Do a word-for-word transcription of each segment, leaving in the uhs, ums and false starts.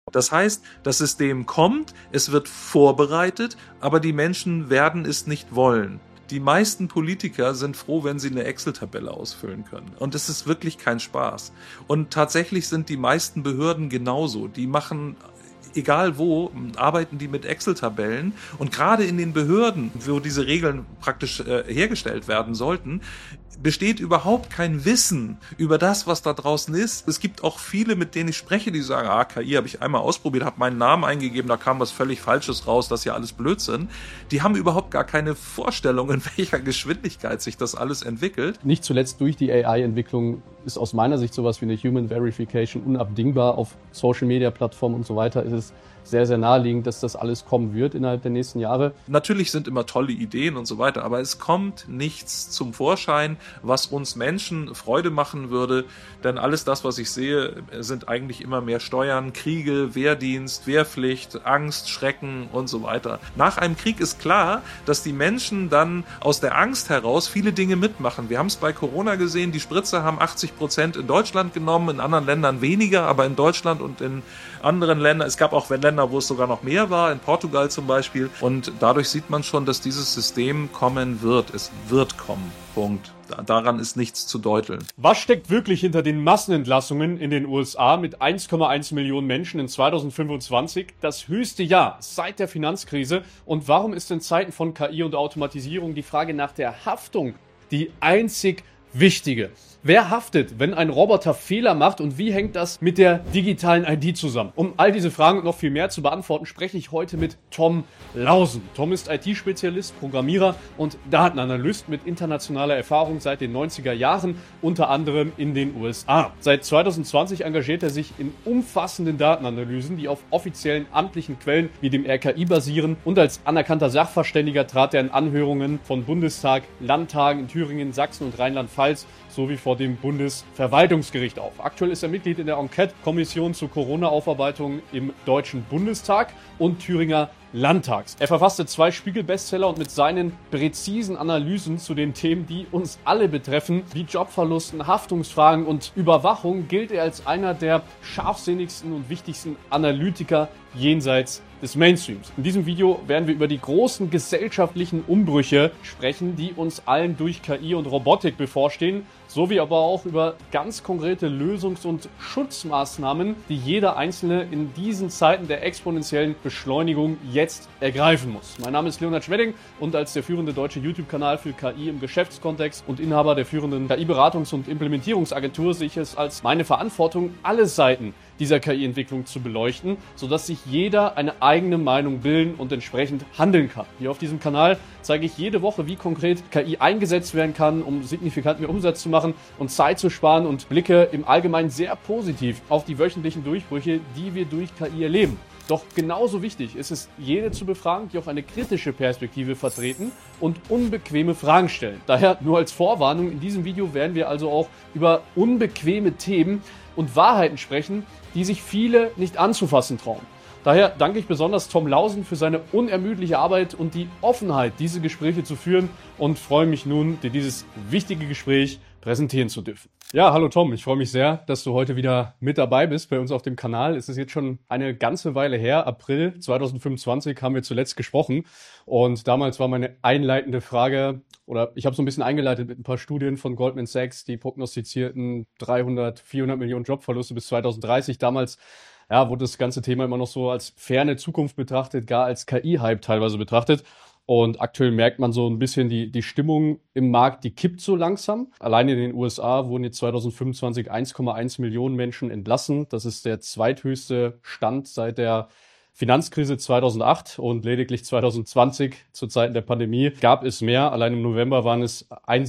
Das heißt, das System kommt, es wird vorbereitet, aber die Menschen werden es nicht wollen. Die meisten Politiker sind froh, wenn sie eine Excel-Tabelle ausfüllen können. Und es ist wirklich kein Spaß. Und tatsächlich sind die meisten Behörden genauso. Die machen, egal wo, arbeiten die mit Excel-Tabellen. Und gerade in den Behörden, wo diese Regeln praktisch äh, hergestellt werden sollten, besteht überhaupt kein Wissen über das, was da draußen ist. Es gibt auch viele, mit denen ich spreche, die sagen, ah, K I habe ich einmal ausprobiert, habe meinen Namen eingegeben, da kam was völlig Falsches raus, das ist ja alles Blödsinn. Die haben überhaupt gar keine Vorstellung, in welcher Geschwindigkeit sich das alles entwickelt. Nicht zuletzt durch die A I-Entwicklung ist aus meiner Sicht sowas wie eine Human Verification unabdingbar. Auf Social-Media-Plattformen und so weiter ist es sehr, sehr naheliegend, dass das alles kommen wird innerhalb der nächsten Jahre. Natürlich sind immer tolle Ideen und so weiter, aber es kommt nichts zum Vorschein, was uns Menschen Freude machen würde, denn alles das, was ich sehe, sind eigentlich immer mehr Steuern, Kriege, Wehrdienst, Wehrpflicht, Angst, Schrecken und so weiter. Nach einem Krieg ist klar, dass die Menschen dann aus der Angst heraus viele Dinge mitmachen. Wir haben es bei Corona gesehen, die Spritze haben achtzig Prozent in Deutschland genommen, in anderen Ländern weniger, aber in Deutschland und in anderen Ländern, es gab auch Länder, wo es sogar noch mehr war, in Portugal zum Beispiel, und dadurch sieht man schon, dass dieses System kommen wird. Es wird kommen. Punkt. Daran ist nichts zu deuteln. Was steckt wirklich hinter den Massenentlassungen in den U S A mit eins Komma eins Millionen Menschen in zweitausendfünfundzwanzig? Das höchste Jahr seit der Finanzkrise. Und warum ist in Zeiten von K I und Automatisierung die Frage nach der Haftung die einzig wichtige? Wer haftet, wenn ein Roboter Fehler macht, und wie hängt das mit der digitalen I D zusammen? Um all diese Fragen und noch viel mehr zu beantworten, spreche ich heute mit Tom Lausen. Tom ist I T-Spezialist, Programmierer und Datenanalyst mit internationaler Erfahrung seit den neunziger Jahren, unter anderem in den U S A. Seit zweitausendzwanzig engagiert er sich in umfassenden Datenanalysen, die auf offiziellen amtlichen Quellen wie dem R K I basieren, und als anerkannter Sachverständiger trat er in Anhörungen von Bundestag, Landtagen in Thüringen, Sachsen und Rheinland-Pfalz sowie vor dem Bundesverwaltungsgericht auf. Aktuell ist er Mitglied in der Enquete-Kommission zur Corona-Aufarbeitung im Deutschen Bundestag und Thüringer Landtags. Er verfasste zwei Spiegel-Bestseller, und mit seinen präzisen Analysen zu den Themen, die uns alle betreffen, wie Jobverlusten, Haftungsfragen und Überwachung, gilt er als einer der scharfsinnigsten und wichtigsten Analytiker jenseits des Mainstreams. In diesem Video werden wir über die großen gesellschaftlichen Umbrüche sprechen, die uns allen durch K I und Robotik bevorstehen, sowie aber auch über ganz konkrete Lösungs- und Schutzmaßnahmen, die jeder Einzelne in diesen Zeiten der exponentiellen Beschleunigung jetzt ergreifen muss. Mein Name ist Leonhard Schwedding, und als der führende deutsche YouTube-Kanal für K I im Geschäftskontext und Inhaber der führenden K I-Beratungs- und Implementierungsagentur sehe ich es als meine Verantwortung, alle Seiten dieser K I-Entwicklung zu beleuchten, sodass sich jeder eine eigene Meinung bilden und entsprechend handeln kann. Hier auf diesem Kanal zeige ich jede Woche, wie konkret K I eingesetzt werden kann, um signifikant mehr Umsatz zu machen und Zeit zu sparen, und blicke im Allgemeinen sehr positiv auf die wöchentlichen Durchbrüche, die wir durch K I erleben. Doch genauso wichtig ist es, jene zu befragen, die auch eine kritische Perspektive vertreten und unbequeme Fragen stellen. Daher nur als Vorwarnung, in diesem Video werden wir also auch über unbequeme Themen und Wahrheiten sprechen, die sich viele nicht anzufassen trauen. Daher danke ich besonders Tom Lausen für seine unermüdliche Arbeit und die Offenheit, diese Gespräche zu führen, und freue mich nun, dir dieses wichtige Gespräch präsentieren zu dürfen. Ja, hallo Tom, ich freue mich sehr, dass du heute wieder mit dabei bist bei uns auf dem Kanal. Es ist jetzt schon eine ganze Weile her, April zweitausendfünfundzwanzig haben wir zuletzt gesprochen, und damals war meine einleitende Frage, oder ich habe so ein bisschen eingeleitet mit ein paar Studien von Goldman Sachs, die prognostizierten dreihundert, vierhundert Millionen Jobverluste bis zweitausenddreißig. Damals ja, wurde das ganze Thema immer noch so als ferne Zukunft betrachtet, gar als K I-Hype teilweise betrachtet. Und aktuell merkt man so ein bisschen, die, die Stimmung im Markt, die kippt so langsam. Allein in den U S A wurden jetzt zweitausendfünfundzwanzig eins Komma eins Millionen Menschen entlassen. Das ist der zweithöchste Stand seit der Finanzkrise zweitausendacht, und lediglich zweitausendzwanzig, zu Zeiten der Pandemie, gab es mehr. Allein im November waren es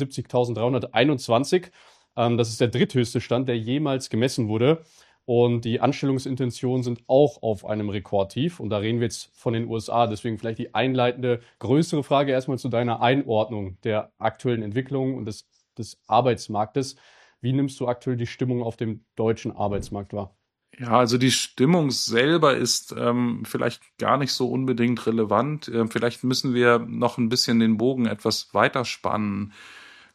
einundsiebzigtausenddreihunderteinundzwanzig. Ähm, das ist der dritthöchste Stand, der jemals gemessen wurde. Und die Anstellungsintentionen sind auch auf einem Rekordtief. Und da reden wir jetzt von den U S A. Deswegen vielleicht die einleitende größere Frage erstmal zu deiner Einordnung der aktuellen Entwicklung und des, des Arbeitsmarktes. Wie nimmst du aktuell die Stimmung auf dem deutschen Arbeitsmarkt wahr? Ja, also die Stimmung selber ist ähm, vielleicht gar nicht so unbedingt relevant. Ähm, vielleicht müssen wir noch ein bisschen den Bogen etwas weiter spannen.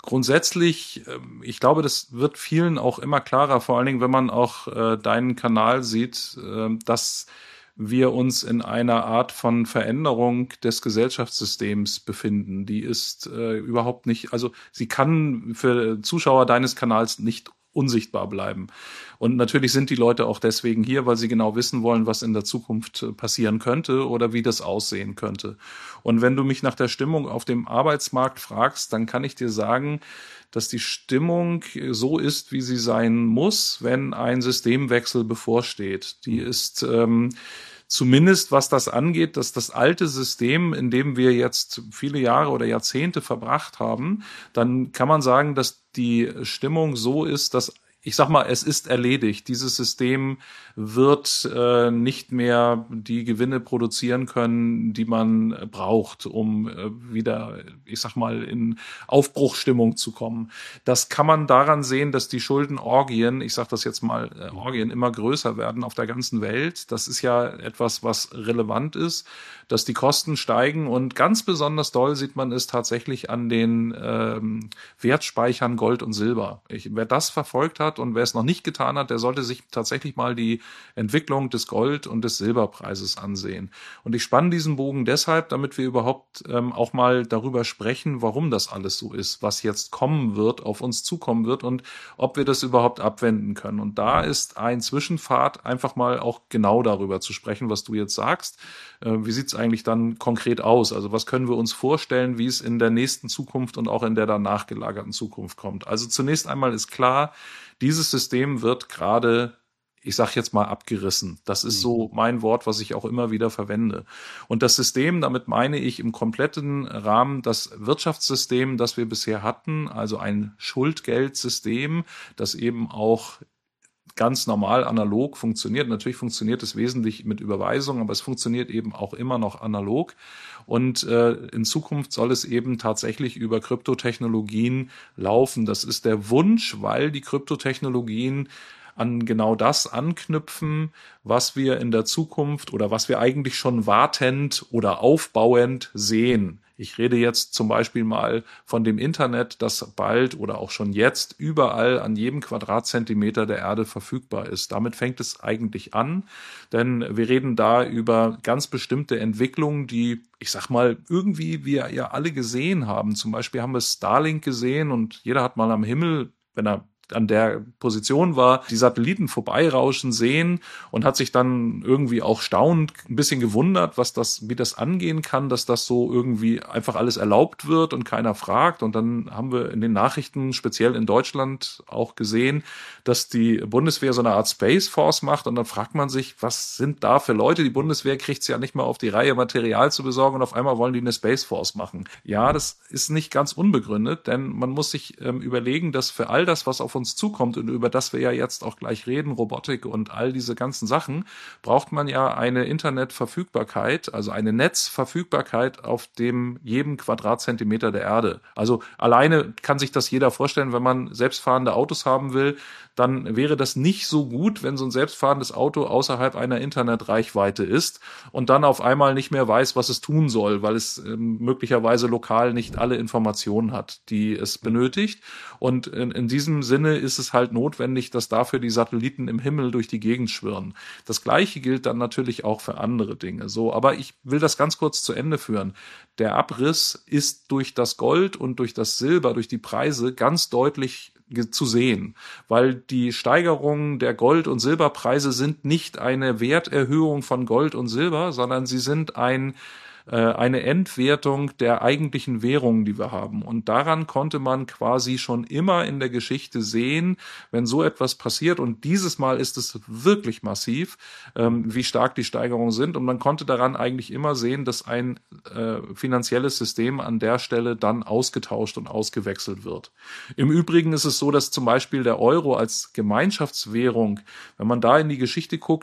Grundsätzlich, ich glaube, das wird vielen auch immer klarer, vor allen Dingen, wenn man auch äh, deinen Kanal sieht, äh, dass wir uns in einer Art von Veränderung des Gesellschaftssystems befinden. Die ist äh, überhaupt nicht, also sie kann für Zuschauer deines Kanals nicht unsichtbar bleiben. Und natürlich sind die Leute auch deswegen hier, weil sie genau wissen wollen, was in der Zukunft passieren könnte oder wie das aussehen könnte. Und wenn du mich nach der Stimmung auf dem Arbeitsmarkt fragst, dann kann ich dir sagen, dass die Stimmung so ist, wie sie sein muss, wenn ein Systemwechsel bevorsteht. Die ist ähm, zumindest, was das angeht, dass das alte System, in dem wir jetzt viele Jahre oder Jahrzehnte verbracht haben, dann kann man sagen, dass die Stimmung so ist, dass ich sag mal, es ist erledigt. Dieses System wird äh, nicht mehr die Gewinne produzieren können, die man braucht, um äh, wieder, ich sag mal, in Aufbruchsstimmung zu kommen. Das kann man daran sehen, dass die Schuldenorgien, ich sag das jetzt mal, äh, Orgien immer größer werden auf der ganzen Welt. Das ist ja etwas, was relevant ist, dass die Kosten steigen und ganz besonders doll sieht man es tatsächlich an den ähm, Wertspeichern Gold und Silber. Ich, wer das verfolgt hat und wer es noch nicht getan hat, der sollte sich tatsächlich mal die Entwicklung des Gold- und des Silberpreises ansehen. Und ich spanne diesen Bogen deshalb, damit wir überhaupt ähm, auch mal darüber sprechen, warum das alles so ist, was jetzt kommen wird, auf uns zukommen wird und ob wir das überhaupt abwenden können. Und da ist ein Zwischenpfad, einfach mal auch genau darüber zu sprechen, was du jetzt sagst. Äh, wie sieht es eigentlich dann konkret aus? Also was können wir uns vorstellen, wie es in der nächsten Zukunft und auch in der danach gelagerten Zukunft kommt? Also zunächst einmal ist klar, dieses System wird gerade, ich sage jetzt mal, abgerissen. Das ist so mein Wort, was ich auch immer wieder verwende. Und das System, damit meine ich im kompletten Rahmen das Wirtschaftssystem, das wir bisher hatten, also ein Schuldgeldsystem, das eben auch ganz normal analog funktioniert. Natürlich funktioniert es wesentlich mit Überweisung, aber es funktioniert eben auch immer noch analog. Und äh, in Zukunft soll es eben tatsächlich über Kryptotechnologien laufen. Das ist der Wunsch, weil die Kryptotechnologien an genau das anknüpfen, was wir in der Zukunft oder was wir eigentlich schon wartend oder aufbauend sehen. Ich rede jetzt zum Beispiel mal von dem Internet, das bald oder auch schon jetzt überall an jedem Quadratzentimeter der Erde verfügbar ist. Damit fängt es eigentlich an, denn wir reden da über ganz bestimmte Entwicklungen, die, ich sag mal, irgendwie wir ja alle gesehen haben. Zum Beispiel haben wir Starlink gesehen und jeder hat mal am Himmel, wenn er an der Position war, die Satelliten vorbeirauschen sehen und hat sich dann irgendwie auch staunend ein bisschen gewundert, was das, wie das angehen kann, dass das so irgendwie einfach alles erlaubt wird und keiner fragt. Und dann haben wir in den Nachrichten, speziell in Deutschland, auch gesehen, dass die Bundeswehr so eine Art Space Force macht und dann fragt man sich, was sind da für Leute? Die Bundeswehr kriegt es ja nicht mal auf die Reihe, Material zu besorgen und auf einmal wollen die eine Space Force machen. Ja, das ist nicht ganz unbegründet, denn man muss sich ähm, überlegen, dass für all das, was auf uns zukommt und über das wir ja jetzt auch gleich reden, Robotik und all diese ganzen Sachen, braucht man ja eine Internetverfügbarkeit, also eine Netzverfügbarkeit auf dem jedem Quadratzentimeter der Erde. Also alleine kann sich das jeder vorstellen, wenn man selbstfahrende Autos haben will, dann wäre das nicht so gut, wenn so ein selbstfahrendes Auto außerhalb einer Internetreichweite ist und dann auf einmal nicht mehr weiß, was es tun soll, weil es äh, möglicherweise lokal nicht alle Informationen hat, die es benötigt. Und in, in diesem Sinne ist es halt notwendig, dass dafür die Satelliten im Himmel durch die Gegend schwirren. Das Gleiche gilt dann natürlich auch für andere Dinge. So, aber ich will das ganz kurz zu Ende führen. Der Abriss ist durch das Gold und durch das Silber, durch die Preise ganz deutlich zu sehen, weil die Steigerungen der Gold- und Silberpreise sind nicht eine Werterhöhung von Gold und Silber, sondern sie sind ein eine Entwertung der eigentlichen Währungen, die wir haben. Und daran konnte man quasi schon immer in der Geschichte sehen, wenn so etwas passiert. Und dieses Mal ist es wirklich massiv, ähm, wie stark die Steigerungen sind. Und man konnte daran eigentlich immer sehen, dass ein äh, finanzielles System an der Stelle dann ausgetauscht und ausgewechselt wird. Im Übrigen ist es so, dass zum Beispiel der Euro als Gemeinschaftswährung, wenn man da in die Geschichte guckt,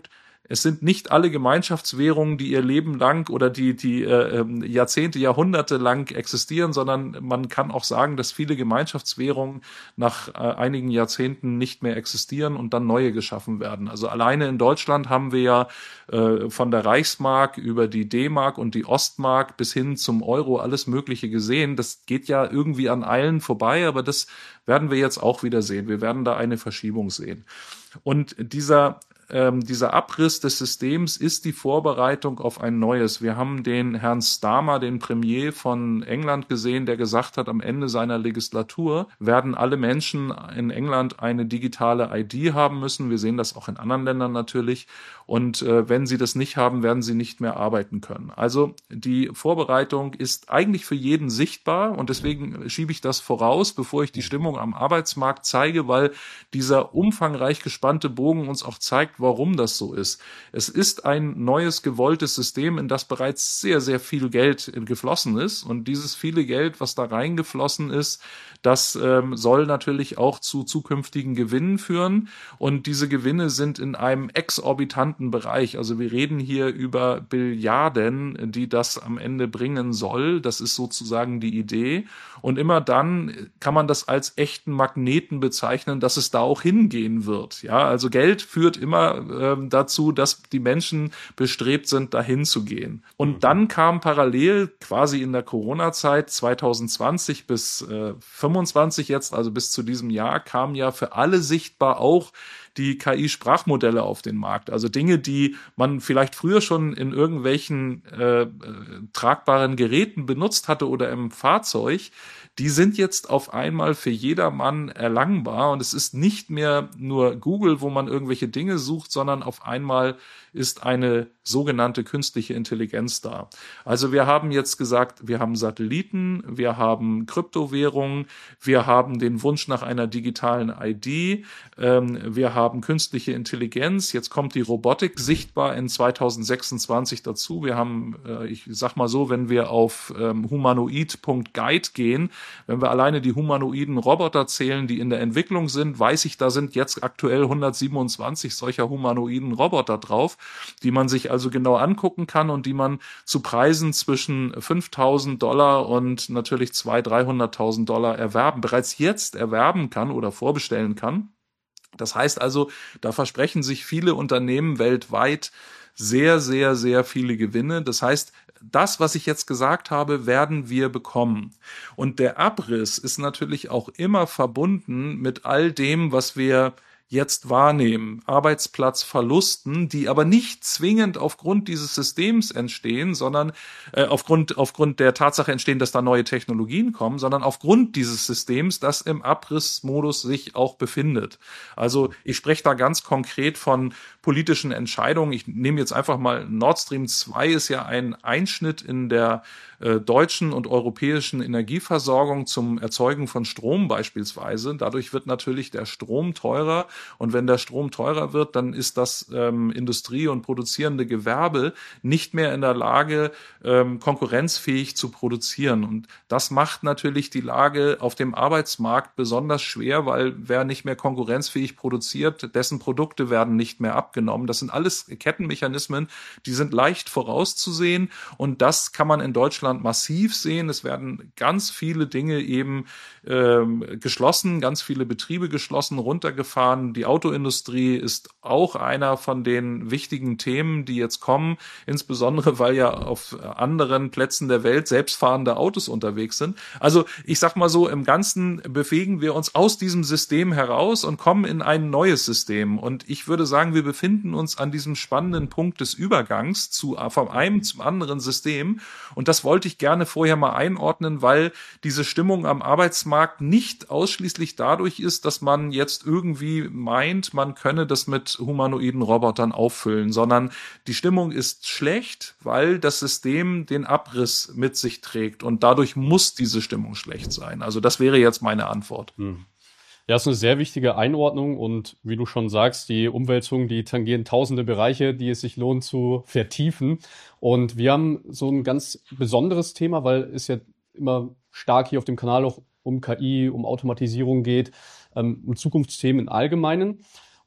es sind nicht alle Gemeinschaftswährungen, die ihr Leben lang oder die die äh, Jahrzehnte, Jahrhunderte lang existieren, sondern man kann auch sagen, dass viele Gemeinschaftswährungen nach äh, einigen Jahrzehnten nicht mehr existieren und dann neue geschaffen werden. Also alleine in Deutschland haben wir ja äh, von der Reichsmark über die D-Mark und die Ostmark bis hin zum Euro alles Mögliche gesehen. Das geht ja irgendwie an allen vorbei, aber das werden wir jetzt auch wieder sehen. Wir werden da eine Verschiebung sehen. Und dieser Ähm, dieser Abriss des Systems ist die Vorbereitung auf ein neues. Wir haben den Herrn Starmer, den Premier von England, gesehen, der gesagt hat, am Ende seiner Legislatur werden alle Menschen in England eine digitale I D haben müssen. Wir sehen das auch in anderen Ländern natürlich. Und äh, wenn sie das nicht haben, werden sie nicht mehr arbeiten können. Also die Vorbereitung ist eigentlich für jeden sichtbar und deswegen schiebe ich das voraus, bevor ich die Stimmung am Arbeitsmarkt zeige, weil dieser umfangreich gespannte Bogen uns auch zeigt, warum das so ist. Es ist ein neues, gewolltes System, in das bereits sehr, sehr viel Geld geflossen ist. Und dieses viele Geld, was da reingeflossen ist, das ähm, soll natürlich auch zu zukünftigen Gewinnen führen. Und diese Gewinne sind in einem exorbitanten Bereich. Also wir reden hier über Billiarden, die das am Ende bringen soll. Das ist sozusagen die Idee. Und immer dann kann man das als echten Magneten bezeichnen, dass es da auch hingehen wird. Ja, also Geld führt immer ähm, dazu, dass die Menschen bestrebt sind, dahin zu gehen. Und dann kam parallel quasi in der Corona-Zeit zwanzig zwanzig bis äh, fünfundzwanzig jetzt, also bis zu diesem Jahr, kam ja für alle sichtbar auch die K I-Sprachmodelle auf den Markt. Also Dinge, die man vielleicht früher schon in irgendwelchen äh, tragbaren Geräten benutzt hatte oder im Fahrzeug, die sind jetzt auf einmal für jedermann erlangbar. Und es ist nicht mehr nur Google, wo man irgendwelche Dinge sucht, sondern auf einmal ist eine sogenannte künstliche Intelligenz da. Also wir haben jetzt gesagt, wir haben Satelliten, wir haben Kryptowährungen, wir haben den Wunsch nach einer digitalen I D, ähm, wir haben künstliche Intelligenz, jetzt kommt die Robotik sichtbar in zwanzig sechsundzwanzig dazu. Wir haben, äh, ich sag mal so, wenn wir auf ähm, humanoid Punkt guide gehen, wenn wir alleine die humanoiden Roboter zählen, die in der Entwicklung sind, weiß ich, da sind jetzt aktuell hundertsiebenundzwanzig solcher humanoiden Roboter drauf, die man sich also genau angucken kann und die man zu Preisen zwischen fünftausend Dollar und natürlich zweihunderttausend, dreihunderttausend Dollar erwerben, bereits jetzt erwerben kann oder vorbestellen kann. Das heißt also, da versprechen sich viele Unternehmen weltweit sehr, sehr, sehr viele Gewinne. Das heißt, das, was ich jetzt gesagt habe, werden wir bekommen. Und der Abriss ist natürlich auch immer verbunden mit all dem, was wir jetzt wahrnehmen, Arbeitsplatzverlusten, die aber nicht zwingend aufgrund dieses Systems entstehen, sondern äh, aufgrund aufgrund der Tatsache entstehen, dass da neue Technologien kommen, sondern aufgrund dieses Systems, das im Abrissmodus sich auch befindet. Also ich spreche da ganz konkret von politischen Entscheidungen. Ich nehme jetzt einfach mal Nord Stream zwei ist ja ein Einschnitt in der äh, deutschen und europäischen Energieversorgung zum Erzeugen von Strom beispielsweise. Dadurch wird natürlich der Strom teurer. Und wenn der Strom teurer wird, dann ist das ähm, Industrie- und produzierende Gewerbe nicht mehr in der Lage, ähm, konkurrenzfähig zu produzieren. Und das macht natürlich die Lage auf dem Arbeitsmarkt besonders schwer, weil wer nicht mehr konkurrenzfähig produziert, dessen Produkte werden nicht mehr abgenommen. Das sind alles Kettenmechanismen, die sind leicht vorauszusehen. Und das kann man in Deutschland massiv sehen. Es werden ganz viele Dinge eben ähm, geschlossen, ganz viele Betriebe geschlossen, runtergefahren. Die Autoindustrie ist auch einer von den wichtigen Themen, die jetzt kommen, insbesondere weil ja auf anderen Plätzen der Welt selbstfahrende Autos unterwegs sind. Also ich sag mal so, im Ganzen bewegen wir uns aus diesem System heraus und kommen in ein neues System. Und ich würde sagen, wir befinden uns an diesem spannenden Punkt des Übergangs zu, vom einen zum anderen System. Und das wollte ich gerne vorher mal einordnen, weil diese Stimmung am Arbeitsmarkt nicht ausschließlich dadurch ist, dass man jetzt irgendwie meint, man könne das mit humanoiden Robotern auffüllen, sondern die Stimmung ist schlecht, weil das System den Abriss mit sich trägt und dadurch muss diese Stimmung schlecht sein. Also das wäre jetzt meine Antwort. Hm. Ja, ist eine sehr wichtige Einordnung und wie du schon sagst, die Umwälzungen, die tangieren tausende Bereiche, die es sich lohnt zu vertiefen. Und wir haben so ein ganz besonderes Thema, weil es ja immer stark hier auf dem Kanal auch um K I, um Automatisierung geht, um Zukunftsthemen im Allgemeinen.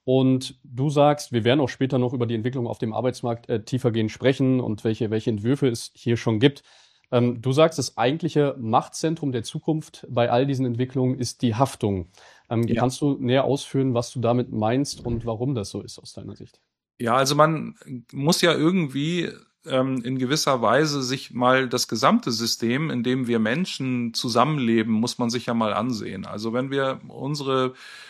Und du sagst, wir werden auch später noch über die Entwicklung auf dem Arbeitsmarkt äh, tiefergehend sprechen und welche, welche Entwürfe es hier schon gibt. Ähm, du sagst, das eigentliche Machtzentrum der Zukunft bei all diesen Entwicklungen ist die Haftung. Ähm, Ja. Kannst du näher ausführen, was du damit meinst und warum das so ist aus deiner Sicht? Ja, also man muss ja irgendwie ähm, in gewisser Weise sich mal das gesamte System, in dem wir Menschen zusammenleben, muss man sich ja mal ansehen. Also wenn wir unsere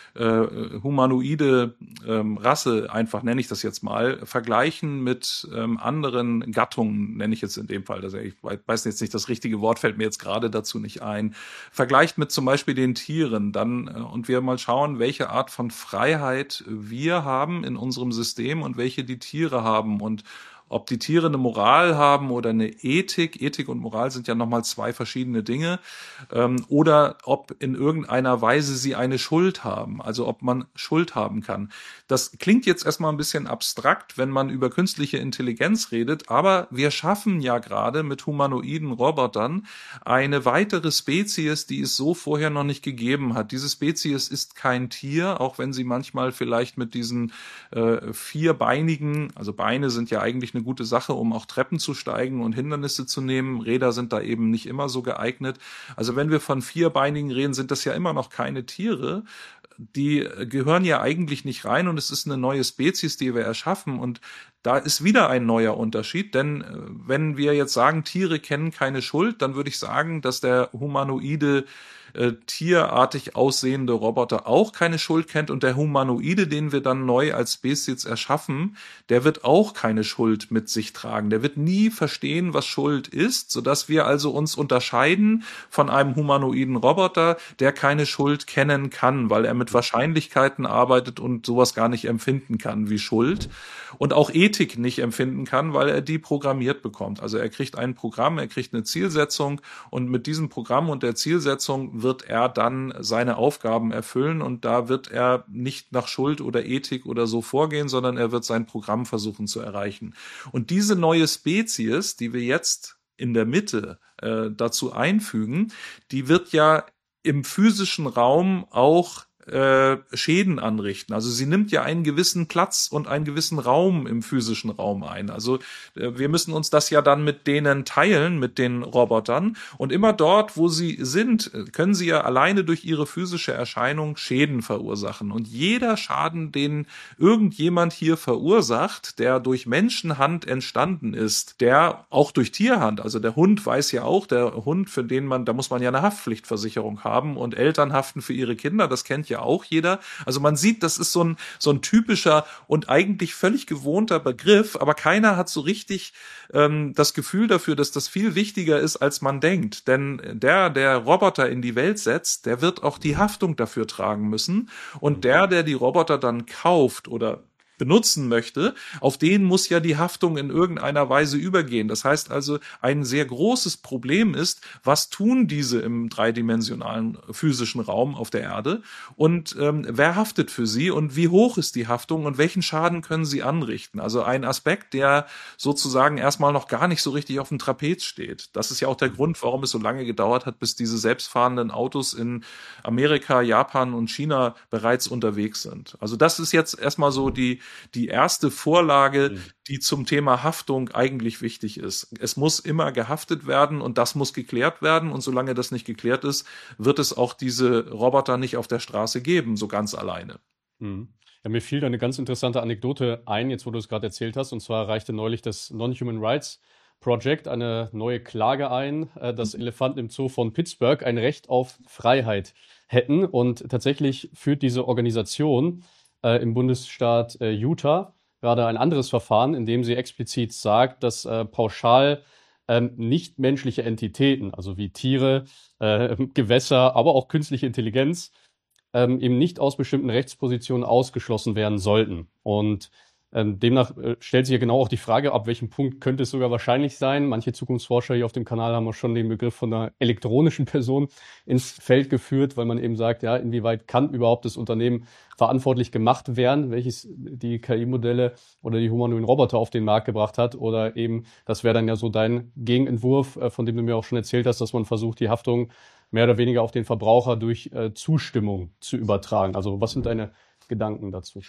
äh, humanoide ähm, Rasse, einfach nenne ich das jetzt mal, vergleichen mit ähm, anderen Gattungen, nenne ich jetzt in dem Fall, also ich weiß jetzt nicht, das richtige Wort fällt mir jetzt gerade dazu nicht ein, vergleicht mit zum Beispiel den Tieren, dann äh, und wir mal schauen, welche Art von Freiheit wir haben in unserem System und welche die Tiere haben und ob die Tiere eine Moral haben oder eine Ethik, Ethik und Moral sind ja nochmal zwei verschiedene Dinge, ähm, oder ob in irgendeiner Weise sie eine Schuld haben, also ob man Schuld haben kann. Das klingt jetzt erstmal ein bisschen abstrakt, wenn man über künstliche Intelligenz redet, aber wir schaffen ja gerade mit humanoiden Robotern eine weitere Spezies, die es so vorher noch nicht gegeben hat. Diese Spezies ist kein Tier, auch wenn sie manchmal vielleicht mit diesen äh, vierbeinigen, also Beine sind ja eigentlich eine gute Sache, um auch Treppen zu steigen und Hindernisse zu nehmen. Räder sind da eben nicht immer so geeignet. Also wenn wir von vierbeinigen reden, sind das ja immer noch keine Tiere. Die gehören ja eigentlich nicht rein und es ist eine neue Spezies, die wir erschaffen und da ist wieder ein neuer Unterschied, denn wenn wir jetzt sagen, Tiere kennen keine Schuld, dann würde ich sagen, dass der humanoide äh, tierartig aussehende Roboter auch keine Schuld kennt und der Humanoide, den wir dann neu als Spezies erschaffen, der wird auch keine Schuld mit sich tragen. Der wird nie verstehen, was Schuld ist, sodass wir also uns unterscheiden von einem humanoiden Roboter, der keine Schuld kennen kann, weil er mit Wahrscheinlichkeiten arbeitet und sowas gar nicht empfinden kann wie Schuld und auch Ethik nicht empfinden kann, weil er die programmiert bekommt. Also er kriegt ein Programm, er kriegt eine Zielsetzung und mit diesem Programm und der Zielsetzung wird er dann seine Aufgaben erfüllen und da wird er nicht nach Schuld oder Ethik oder so vorgehen, sondern er wird sein Programm versuchen zu erreichen. Und diese neue Spezies, die wir jetzt in der Mitte äh, dazu einfügen, die wird ja im physischen Raum auch äh, Schäden anrichten. Also sie nimmt ja einen gewissen Platz und einen gewissen Raum im physischen Raum ein. Also äh, wir müssen uns das ja dann mit denen teilen, mit den Robotern. Und immer dort, wo sie sind, können sie ja alleine durch ihre physische Erscheinung Schäden verursachen. Und jeder Schaden, den irgendjemand hier verursacht, der durch Menschenhand entstanden ist, der auch durch Tierhand, also der Hund weiß ja auch, der Hund, für den man, da muss man ja eine Haftpflichtversicherung haben und Eltern haften für ihre Kinder, das kennt ja auch jeder. Also man sieht, das ist so ein, so ein typischer und eigentlich völlig gewohnter Begriff, aber keiner hat so richtig ähm, das Gefühl dafür, dass das viel wichtiger ist, als man denkt. Denn der, der Roboter in die Welt setzt, der wird auch die Haftung dafür tragen müssen. Und der, der die Roboter dann kauft oder benutzen möchte, auf den muss ja die Haftung in irgendeiner Weise übergehen. Das heißt also, ein sehr großes Problem ist, was tun diese im dreidimensionalen physischen Raum auf der Erde und ähm, wer haftet für sie und wie hoch ist die Haftung und welchen Schaden können sie anrichten? Also ein Aspekt, der sozusagen erstmal noch gar nicht so richtig auf dem Trapez steht. Das ist ja auch der Grund, warum es so lange gedauert hat, bis diese selbstfahrenden Autos in Amerika, Japan und China bereits unterwegs sind. Also das ist jetzt erstmal so die die erste Vorlage, die zum Thema Haftung eigentlich wichtig ist. Es muss immer gehaftet werden und das muss geklärt werden und solange das nicht geklärt ist, wird es auch diese Roboter nicht auf der Straße geben, so ganz alleine. Mhm. Ja, mir fiel da eine ganz interessante Anekdote ein, jetzt wo du es gerade erzählt hast, und zwar reichte neulich das Non-Human Rights Project eine neue Klage ein, dass Elefanten im Zoo von Pittsburgh ein Recht auf Freiheit hätten und tatsächlich führt diese Organisation äh, im Bundesstaat äh, Utah gerade ein anderes Verfahren, in dem sie explizit sagt, dass äh, pauschal ähm, nichtmenschliche Entitäten, also wie Tiere, äh, Gewässer, aber auch künstliche Intelligenz, ähm, eben nicht aus bestimmten Rechtspositionen ausgeschlossen werden sollten. Und ähm, demnach äh, stellt sich ja genau auch die Frage, ab welchem Punkt könnte es sogar wahrscheinlich sein. Manche Zukunftsforscher hier auf dem Kanal haben auch schon den Begriff von einer elektronischen Person ins Feld geführt, weil man eben sagt, ja, inwieweit kann überhaupt das Unternehmen verantwortlich gemacht werden, welches die K I-Modelle oder die humanoiden Roboter auf den Markt gebracht hat. Oder eben, das wäre dann ja so dein Gegenentwurf, äh, von dem du mir auch schon erzählt hast, dass man versucht, die Haftung mehr oder weniger auf den Verbraucher durch äh, Zustimmung zu übertragen. Also was sind deine Gedanken dazu?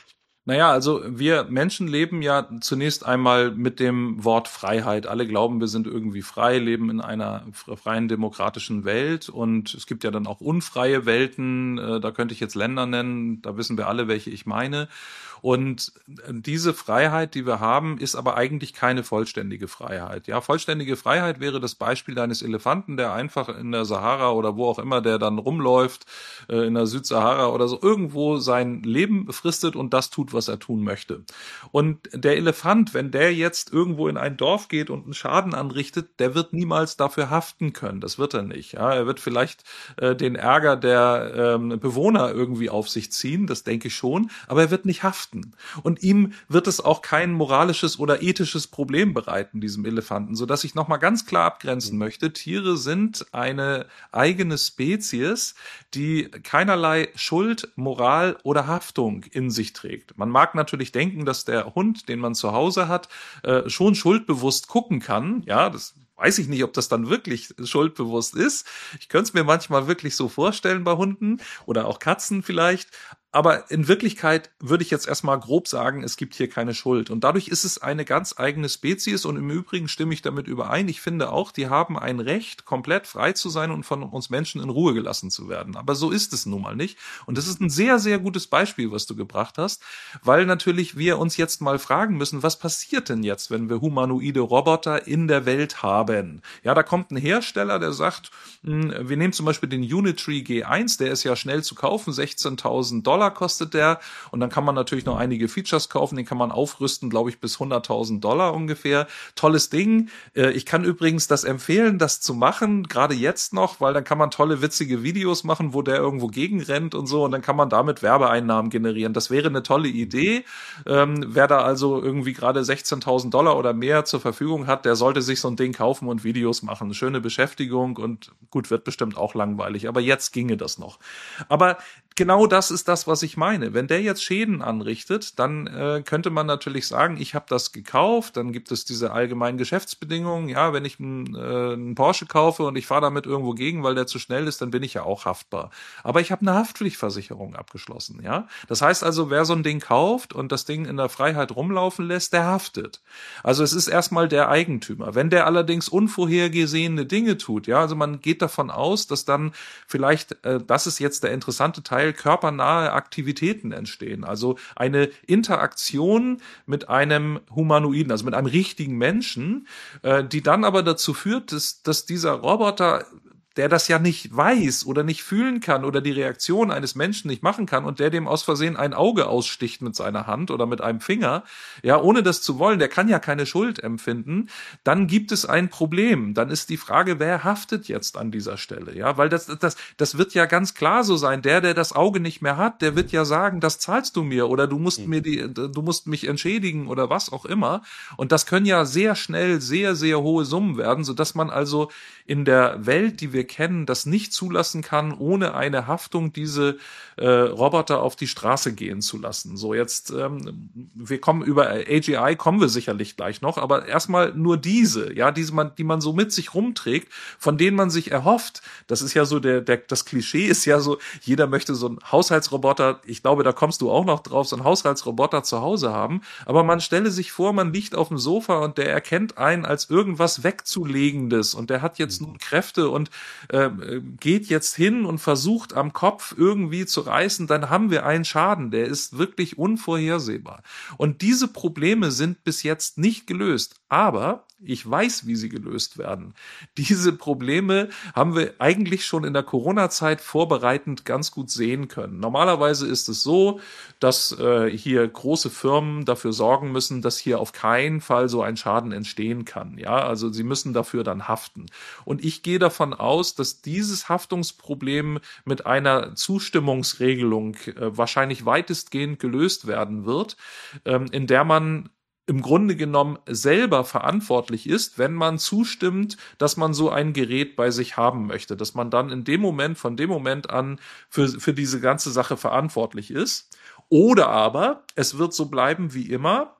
Naja, also wir Menschen leben ja zunächst einmal mit dem Wort Freiheit. Alle glauben, wir sind irgendwie frei, leben in einer freien demokratischen Welt, und es gibt ja dann auch unfreie Welten. Da könnte ich jetzt Länder nennen, da wissen wir alle, welche ich meine. Und diese Freiheit, die wir haben, ist aber eigentlich keine vollständige Freiheit. Ja, vollständige Freiheit wäre das Beispiel eines Elefanten, der einfach in der Sahara oder wo auch immer der dann rumläuft, in der Südsahara oder so, irgendwo sein Leben befristet und das tut, was er tun möchte. Und der Elefant, wenn der jetzt irgendwo in ein Dorf geht und einen Schaden anrichtet, der wird niemals dafür haften können. Das wird er nicht. Ja, er wird vielleicht äh, den Ärger der ähm, Bewohner irgendwie auf sich ziehen, das denke ich schon, aber er wird nicht haften. Und ihm wird es auch kein moralisches oder ethisches Problem bereiten, diesem Elefanten, sodass ich nochmal ganz klar abgrenzen möchte. Tiere sind eine eigene Spezies, die keinerlei Schuld, Moral oder Haftung in sich trägt. Man mag natürlich denken, dass der Hund, den man zu Hause hat, äh, schon schuldbewusst gucken kann. Ja, das weiß ich nicht, ob das dann wirklich schuldbewusst ist. Ich könnte es mir manchmal wirklich so vorstellen bei Hunden oder auch Katzen vielleicht. Aber in Wirklichkeit würde ich jetzt erstmal grob sagen, es gibt hier keine Schuld. Und dadurch ist es eine ganz eigene Spezies. Und im Übrigen stimme ich damit überein. Ich finde auch, die haben ein Recht, komplett frei zu sein und von uns Menschen in Ruhe gelassen zu werden. Aber so ist es nun mal nicht. Und das ist ein sehr, sehr gutes Beispiel, was du gebracht hast, weil natürlich wir uns jetzt mal fragen müssen, was passiert denn jetzt, wenn wir humanoide Roboter in der Welt haben? Ja, da kommt ein Hersteller, der sagt, wir nehmen zum Beispiel den Unitree G eins, der ist ja schnell zu kaufen, sechzehntausend Dollar kostet der, und dann kann man natürlich noch einige Features kaufen, den kann man aufrüsten, glaube ich, bis hunderttausend Dollar ungefähr. Tolles Ding. Ich kann übrigens das empfehlen, das zu machen, gerade jetzt noch, weil dann kann man tolle, witzige Videos machen, wo der irgendwo gegenrennt und so, und dann kann man damit Werbeeinnahmen generieren. Das wäre eine tolle Idee. Ähm, wer da also irgendwie gerade sechzehntausend Dollar oder mehr zur Verfügung hat, der sollte sich so ein Ding kaufen und Videos machen. Schöne Beschäftigung, und gut, wird bestimmt auch langweilig, aber jetzt ginge das noch. Aber genau das ist das, was ich meine. Wenn der jetzt Schäden anrichtet, dann äh, könnte man natürlich sagen, ich habe das gekauft, dann gibt es diese allgemeinen Geschäftsbedingungen. Ja, wenn ich einen, äh, einen Porsche kaufe und ich fahre damit irgendwo gegen, weil der zu schnell ist, dann bin ich ja auch haftbar. Aber ich habe eine Haftpflichtversicherung abgeschlossen. Ja, das heißt also, wer so ein Ding kauft und das Ding in der Freiheit rumlaufen lässt, der haftet. Also es ist erstmal der Eigentümer. Wenn der allerdings unvorhergesehene Dinge tut, ja, also man geht davon aus, dass dann vielleicht, äh, das ist jetzt der interessante Teil, körpernahe Aktivitäten entstehen. Also eine Interaktion mit einem Humanoiden, also mit einem richtigen Menschen, äh, die dann aber dazu führt, dass, dass dieser Roboter, der das ja nicht weiß oder nicht fühlen kann oder die Reaktion eines Menschen nicht machen kann, und der dem aus Versehen ein Auge aussticht mit seiner Hand oder mit einem Finger, ja, ohne das zu wollen, der kann ja keine Schuld empfinden, dann gibt es ein Problem. Dann ist die Frage, wer haftet jetzt an dieser Stelle? Ja, weil das, das, das wird ja ganz klar so sein. Der, der das Auge nicht mehr hat, der wird ja sagen, das zahlst du mir, oder du musst mir die, du musst mich entschädigen oder was auch immer. Und das können ja sehr schnell sehr, sehr hohe Summen werden, sodass man also in der Welt, die wir kennen, das nicht zulassen kann, ohne eine Haftung diese äh, Roboter auf die Straße gehen zu lassen. So, jetzt, ähm, wir kommen über A G I, kommen wir sicherlich gleich noch, aber erstmal nur diese, ja, diese man, die man so mit sich rumträgt, von denen man sich erhofft, das ist ja so der, der, das Klischee ist ja so, jeder möchte so einen Haushaltsroboter, ich glaube, da kommst du auch noch drauf, so einen Haushaltsroboter zu Hause haben, aber man stelle sich vor, man liegt auf dem Sofa und der erkennt einen als irgendwas Wegzulegendes und der hat jetzt nun Kräfte und äh, geht jetzt hin und versucht am Kopf irgendwie zu reißen, dann haben wir einen Schaden, der ist wirklich unvorhersehbar. Und diese Probleme sind bis jetzt nicht gelöst, aber ich weiß, wie sie gelöst werden. Diese Probleme haben wir eigentlich schon in der Corona-Zeit vorbereitend ganz gut sehen können. Normalerweise ist es so, dass äh, hier große Firmen dafür sorgen müssen, dass hier auf keinen Fall so ein Schaden entstehen kann. Ja, also sie müssen dafür dann haften. Und ich gehe davon aus, dass dieses Haftungsproblem mit einer Zustimmungsregelung äh, wahrscheinlich weitestgehend gelöst werden wird, ähm, in der man im Grunde genommen selber verantwortlich ist, wenn man zustimmt, dass man so ein Gerät bei sich haben möchte, dass man dann in dem Moment, von dem Moment an für, für diese ganze Sache verantwortlich ist. Oder aber es wird so bleiben wie immer,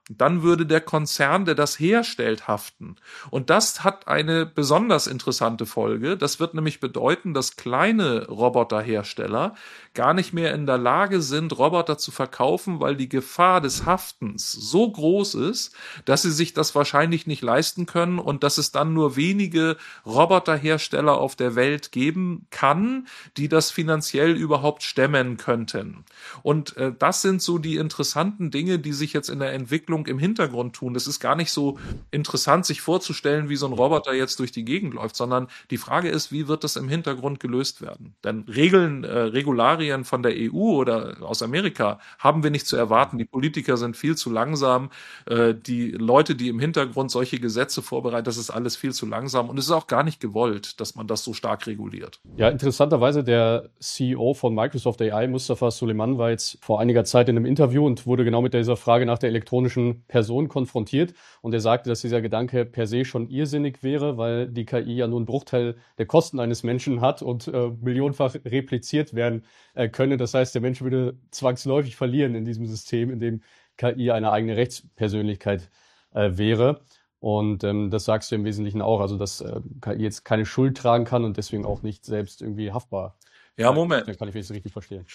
dann würde der Konzern, der das herstellt, haften. Und das hat eine besonders interessante Folge. Das wird nämlich bedeuten, dass kleine Roboterhersteller gar nicht mehr in der Lage sind, Roboter zu verkaufen, weil die Gefahr des Haftens so groß ist, dass sie sich das wahrscheinlich nicht leisten können und dass es dann nur wenige Roboterhersteller auf der Welt geben kann, die das finanziell überhaupt stemmen könnten. Und äh, das sind so die interessanten Dinge, die sich jetzt in der Entwicklung im Hintergrund tun. Es ist gar nicht so interessant, sich vorzustellen, wie so ein Roboter jetzt durch die Gegend läuft, sondern die Frage ist, wie wird das im Hintergrund gelöst werden? Denn Regeln, äh, Regularien von der E U oder aus Amerika haben wir nicht zu erwarten. Die Politiker sind viel zu langsam. Äh, die Leute, die im Hintergrund solche Gesetze vorbereiten, das ist alles viel zu langsam. Und es ist auch gar nicht gewollt, dass man das so stark reguliert. Ja, interessanterweise der C E O von Microsoft A I, Mustafa Suleyman, war jetzt vor einiger Zeit in einem Interview und wurde genau mit dieser Frage nach der elektronischen Person konfrontiert. Und er sagte, dass dieser Gedanke per se schon irrsinnig wäre, weil die K I ja nur einen Bruchteil der Kosten eines Menschen hat und äh, millionenfach repliziert werden äh, könne. Das heißt, der Mensch würde zwangsläufig verlieren in diesem System, in dem K I eine eigene Rechtspersönlichkeit äh, wäre. Und ähm, das sagst du im Wesentlichen auch, also dass äh, K I jetzt keine Schuld tragen kann und deswegen auch nicht selbst irgendwie haftbar. Ja, Moment. Dann kann ich das richtig verstehen.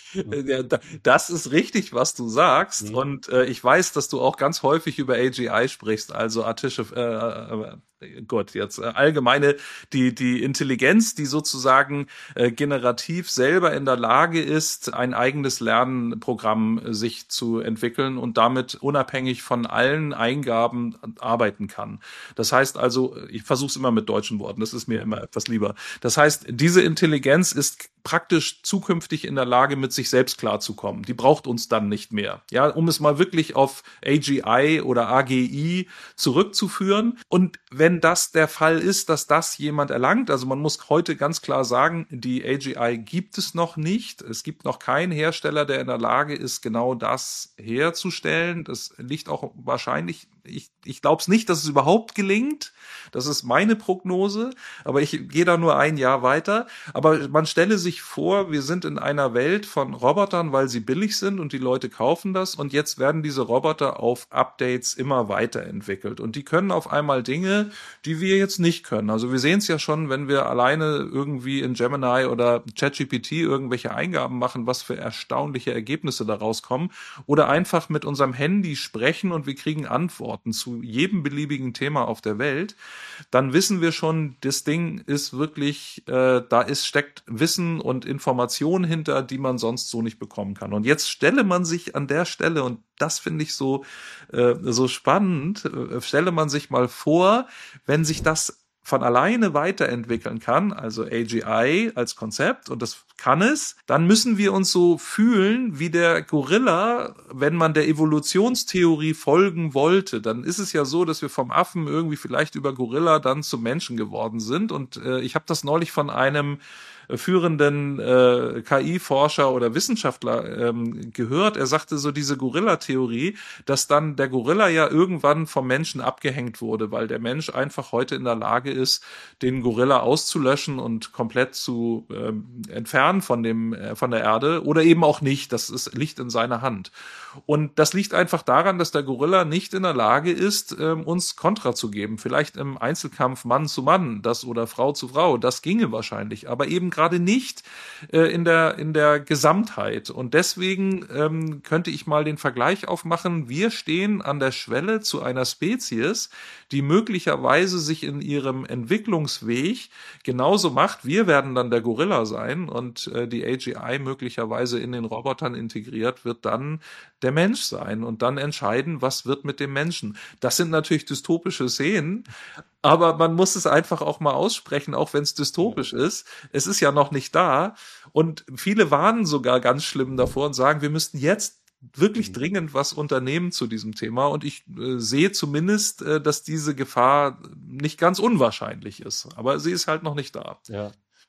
Das ist richtig, was du sagst. Mhm. Und äh, ich weiß, dass du auch ganz häufig über A G I sprichst, also Artificial, äh, Gott, jetzt äh, allgemeine, die die Intelligenz, die sozusagen äh, generativ selber in der Lage ist, ein eigenes Lernprogramm äh, sich zu entwickeln und damit unabhängig von allen Eingaben arbeiten kann. Das heißt also, ich versuche es immer mit deutschen Worten, das ist mir immer etwas lieber. Das heißt, diese Intelligenz ist praktisch zukünftig in der Lage, mit sich selbst klarzukommen. Die braucht uns dann nicht mehr. Ja, um es mal wirklich auf A G I oder A G I zurückzuführen. Und wenn das der Fall ist, dass das jemand erlangt, also man muss heute ganz klar sagen, die A G I gibt es noch nicht. Es gibt noch keinen Hersteller, der in der Lage ist, genau das herzustellen. Das liegt auch wahrscheinlich, ich, ich glaube es nicht, dass es überhaupt gelingt. Das ist meine Prognose, aber ich gehe da nur ein Jahr weiter. Aber man stelle sich vor, wir sind in einer Welt von Robotern, weil sie billig sind und die Leute kaufen das und jetzt werden diese Roboter auf Updates immer weiterentwickelt und die können auf einmal Dinge, die wir jetzt nicht können. Also wir sehen es ja schon, wenn wir alleine irgendwie in Gemini oder ChatGPT irgendwelche Eingaben machen, was für erstaunliche Ergebnisse da rauskommen oder einfach mit unserem Handy sprechen und wir kriegen Antworten zu jedem beliebigen Thema auf der Welt, dann wissen wir schon, das Ding ist wirklich, äh, da ist steckt Wissen und Informationen hinter, die man sonst so nicht bekommen kann. Und jetzt stelle man sich an der Stelle, und das finde ich so, äh, so spannend, äh, stelle man sich mal vor, wenn sich das von alleine weiterentwickeln kann, also A G I als Konzept, und das kann es, dann müssen wir uns so fühlen wie der Gorilla, wenn man der Evolutionstheorie folgen wollte. Dann ist es ja so, dass wir vom Affen irgendwie vielleicht über Gorilla dann zum Menschen geworden sind. Und äh, ich habe das neulich von einem führenden äh, K I-Forscher oder Wissenschaftler ähm, gehört. Er sagte so diese Gorilla-Theorie, dass dann der Gorilla ja irgendwann vom Menschen abgehängt wurde, weil der Mensch einfach heute in der Lage ist, den Gorilla auszulöschen und komplett zu ähm, entfernen von dem äh, von der Erde oder eben auch nicht. Das ist, liegt in seiner Hand. Und das liegt einfach daran, dass der Gorilla nicht in der Lage ist, ähm, uns Kontra zu geben. Vielleicht im Einzelkampf Mann zu Mann, das oder Frau zu Frau, das ginge wahrscheinlich, aber eben gerade nicht äh, in der in der Gesamtheit. Und deswegen ähm, könnte ich mal den Vergleich aufmachen. Wir stehen an der Schwelle zu einer Spezies, die möglicherweise sich in ihrem Entwicklungsweg genauso macht. Wir werden dann der Gorilla sein und äh, die A G I möglicherweise in den Robotern integriert wird dann der Mensch sein und dann entscheiden, was wird mit dem Menschen. Das sind natürlich dystopische Szenen, aber man muss es einfach auch mal aussprechen, auch wenn es dystopisch ist. Es ist ja noch nicht da und viele warnen sogar ganz schlimm davor und sagen, wir müssten jetzt wirklich dringend was unternehmen zu diesem Thema und ich äh, sehe zumindest, äh, dass diese Gefahr nicht ganz unwahrscheinlich ist, aber sie ist halt noch nicht da. Ja,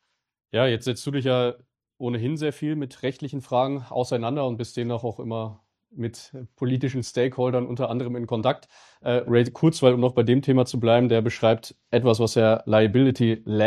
ja, jetzt setzt du dich ja ohnehin sehr viel mit rechtlichen Fragen auseinander und bist demnach auch immer mit politischen Stakeholdern unter anderem in Kontakt. Äh, Ray Kurzweil, um noch bei dem Thema zu bleiben, der beschreibt etwas, was er Liability Lag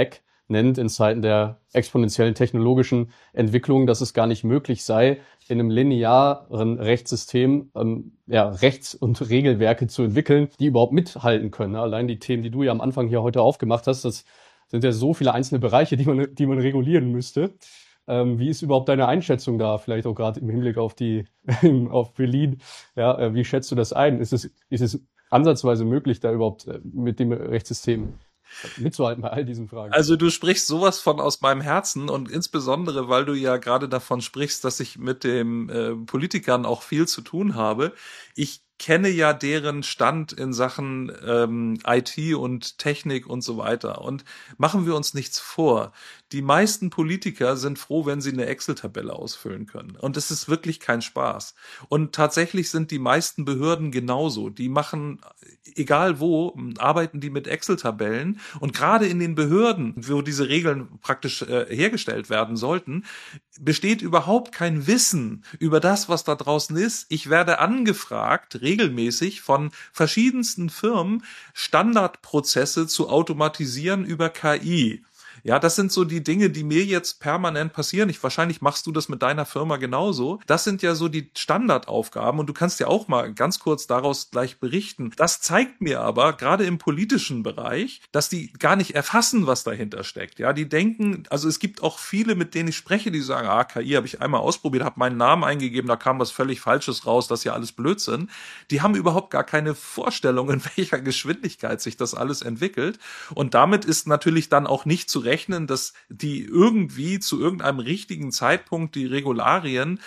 nennt in Zeiten der exponentiellen technologischen Entwicklung, dass es gar nicht möglich sei, in einem linearen Rechtssystem ähm, ja, Rechts- und Regelwerke zu entwickeln, die überhaupt mithalten können. Allein die Themen, die du ja am Anfang hier heute aufgemacht hast, das sind ja so viele einzelne Bereiche, die man, die man regulieren müsste. Ähm, wie ist überhaupt deine Einschätzung da? Vielleicht auch gerade im Hinblick auf die, auf Berlin. Ja, äh, wie schätzt du das ein? Ist es, ist es ansatzweise möglich, da überhaupt äh, mit dem Rechtssystem mitzuhalten bei all diesen Fragen? Also du sprichst sowas von aus meinem Herzen und insbesondere, weil du ja gerade davon sprichst, dass ich mit den äh, Politikern auch viel zu tun habe. Ich kenne ja deren Stand in Sachen ähm, I T und Technik und so weiter. Und machen wir uns nichts vor. Die meisten Politiker sind froh, wenn sie eine Excel-Tabelle ausfüllen können. Und es ist wirklich kein Spaß. Und tatsächlich sind die meisten Behörden genauso. Die machen, egal wo, arbeiten die mit Excel-Tabellen. Und gerade in den Behörden, wo diese Regeln praktisch äh, hergestellt werden sollten, besteht überhaupt kein Wissen über das, was da draußen ist. Ich werde angefragt, regelmäßig von verschiedensten Firmen, Standardprozesse zu automatisieren über K I. Ja, das sind so die Dinge, die mir jetzt permanent passieren. Ich, wahrscheinlich machst du das mit deiner Firma genauso. Das sind ja so die Standardaufgaben und du kannst ja auch mal ganz kurz daraus gleich berichten. Das zeigt mir aber, gerade im politischen Bereich, dass die gar nicht erfassen, was dahinter steckt. Ja, die denken, also es gibt auch viele, mit denen ich spreche, die sagen, ah, K I habe ich einmal ausprobiert, habe meinen Namen eingegeben, da kam was völlig Falsches raus, das ist ja alles Blödsinn. Die haben überhaupt gar keine Vorstellung, in welcher Geschwindigkeit sich das alles entwickelt. Und damit ist natürlich dann auch nicht zu rechnen, dass die irgendwie zu irgendeinem richtigen Zeitpunkt die Regularien,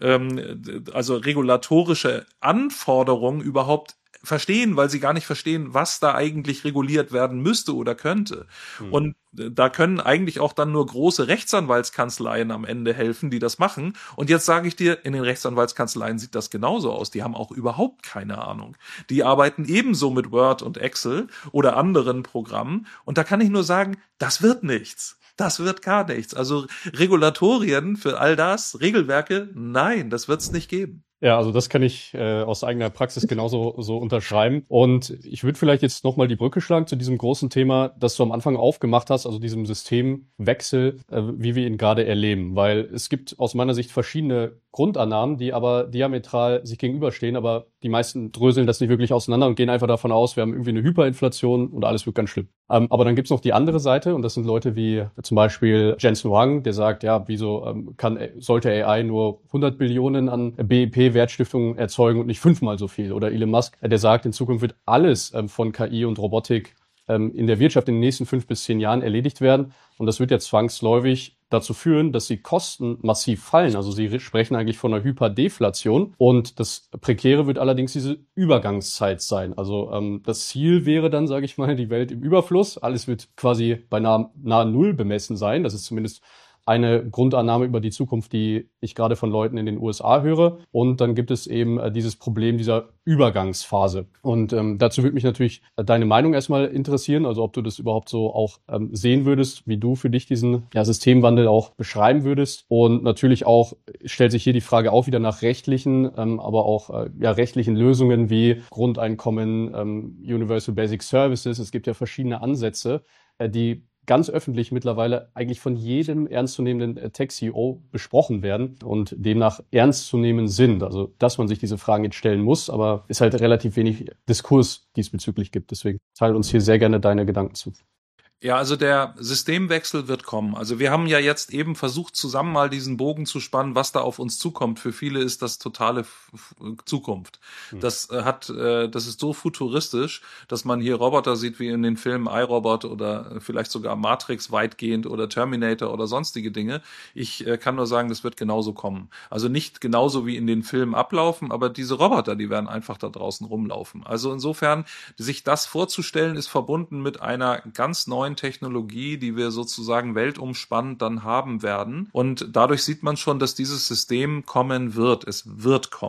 ähm, also regulatorische Anforderungen überhaupt verstehen, weil sie gar nicht verstehen, was da eigentlich reguliert werden müsste oder könnte. Hm. Und da können eigentlich auch dann nur große Rechtsanwaltskanzleien am Ende helfen, die das machen. Und jetzt sage ich dir, in den Rechtsanwaltskanzleien sieht das genauso aus. Die haben auch überhaupt keine Ahnung. Die arbeiten ebenso mit Word und Excel oder anderen Programmen. Und da kann ich nur sagen, das wird nichts. Das wird gar nichts. Also Regulatorien für all das, Regelwerke, nein, das wird es nicht geben. Ja, also das kann ich äh, aus eigener Praxis genauso so unterschreiben. Und ich würde vielleicht jetzt nochmal die Brücke schlagen zu diesem großen Thema, das du am Anfang aufgemacht hast, also diesem Systemwechsel, äh, wie wir ihn gerade erleben. Weil es gibt aus meiner Sicht verschiedene Grundannahmen, die aber diametral sich gegenüberstehen, aber die meisten dröseln das nicht wirklich auseinander und gehen einfach davon aus, wir haben irgendwie eine Hyperinflation und alles wird ganz schlimm. Ähm, aber dann gibt's noch die andere Seite und das sind Leute wie zum Beispiel Jensen Huang, der sagt, ja, wieso ähm, kann sollte A I nur hundert Billionen an B I P-Wertstiftungen erzeugen und nicht fünfmal so viel? Oder Elon Musk, der sagt, in Zukunft wird alles ähm, von K I und Robotik ähm, in der Wirtschaft in den nächsten fünf bis zehn Jahren erledigt werden und das wird ja zwangsläufig dazu führen, dass die Kosten massiv fallen. Also sie sprechen eigentlich von einer Hyperdeflation und das Prekäre wird allerdings diese Übergangszeit sein. Also ähm, das Ziel wäre dann, sage ich mal, die Welt im Überfluss. Alles wird quasi bei nah, nahe Null bemessen sein. Das ist zumindest eine Grundannahme über die Zukunft, die ich gerade von Leuten in den U S A höre. Und dann gibt es eben äh, dieses Problem dieser Übergangsphase. Und ähm, dazu würde mich natürlich äh, deine Meinung erstmal interessieren, also ob du das überhaupt so auch ähm, sehen würdest, wie du für dich diesen ja, Systemwandel auch beschreiben würdest. Und natürlich auch stellt sich hier die Frage auch wieder nach rechtlichen, ähm, aber auch äh, ja, rechtlichen Lösungen wie Grundeinkommen, ähm, Universal Basic Services. Es gibt ja verschiedene Ansätze, äh, die ganz öffentlich mittlerweile eigentlich von jedem ernstzunehmenden Tech-C E O besprochen werden und demnach ernst zu nehmen sind. Also, dass man sich diese Fragen jetzt stellen muss, aber es halt relativ wenig Diskurs diesbezüglich gibt. Deswegen teile uns hier sehr gerne deine Gedanken zu. Ja, also der Systemwechsel wird kommen. Also wir haben ja jetzt eben versucht, zusammen mal diesen Bogen zu spannen, was da auf uns zukommt. Für viele ist das totale F- Zukunft. Das äh, hat, äh, das ist so futuristisch, dass man hier Roboter sieht wie in den Filmen iRobot oder vielleicht sogar Matrix weitgehend oder Terminator oder sonstige Dinge. Ich äh, kann nur sagen, das wird genauso kommen. Also nicht genauso wie in den Filmen ablaufen, aber diese Roboter, die werden einfach da draußen rumlaufen. Also insofern, sich das vorzustellen, ist verbunden mit einer ganz neuen Technologie, die wir sozusagen weltumspannend dann haben werden. Und dadurch sieht man schon, dass dieses System kommen wird. Es wird kommen.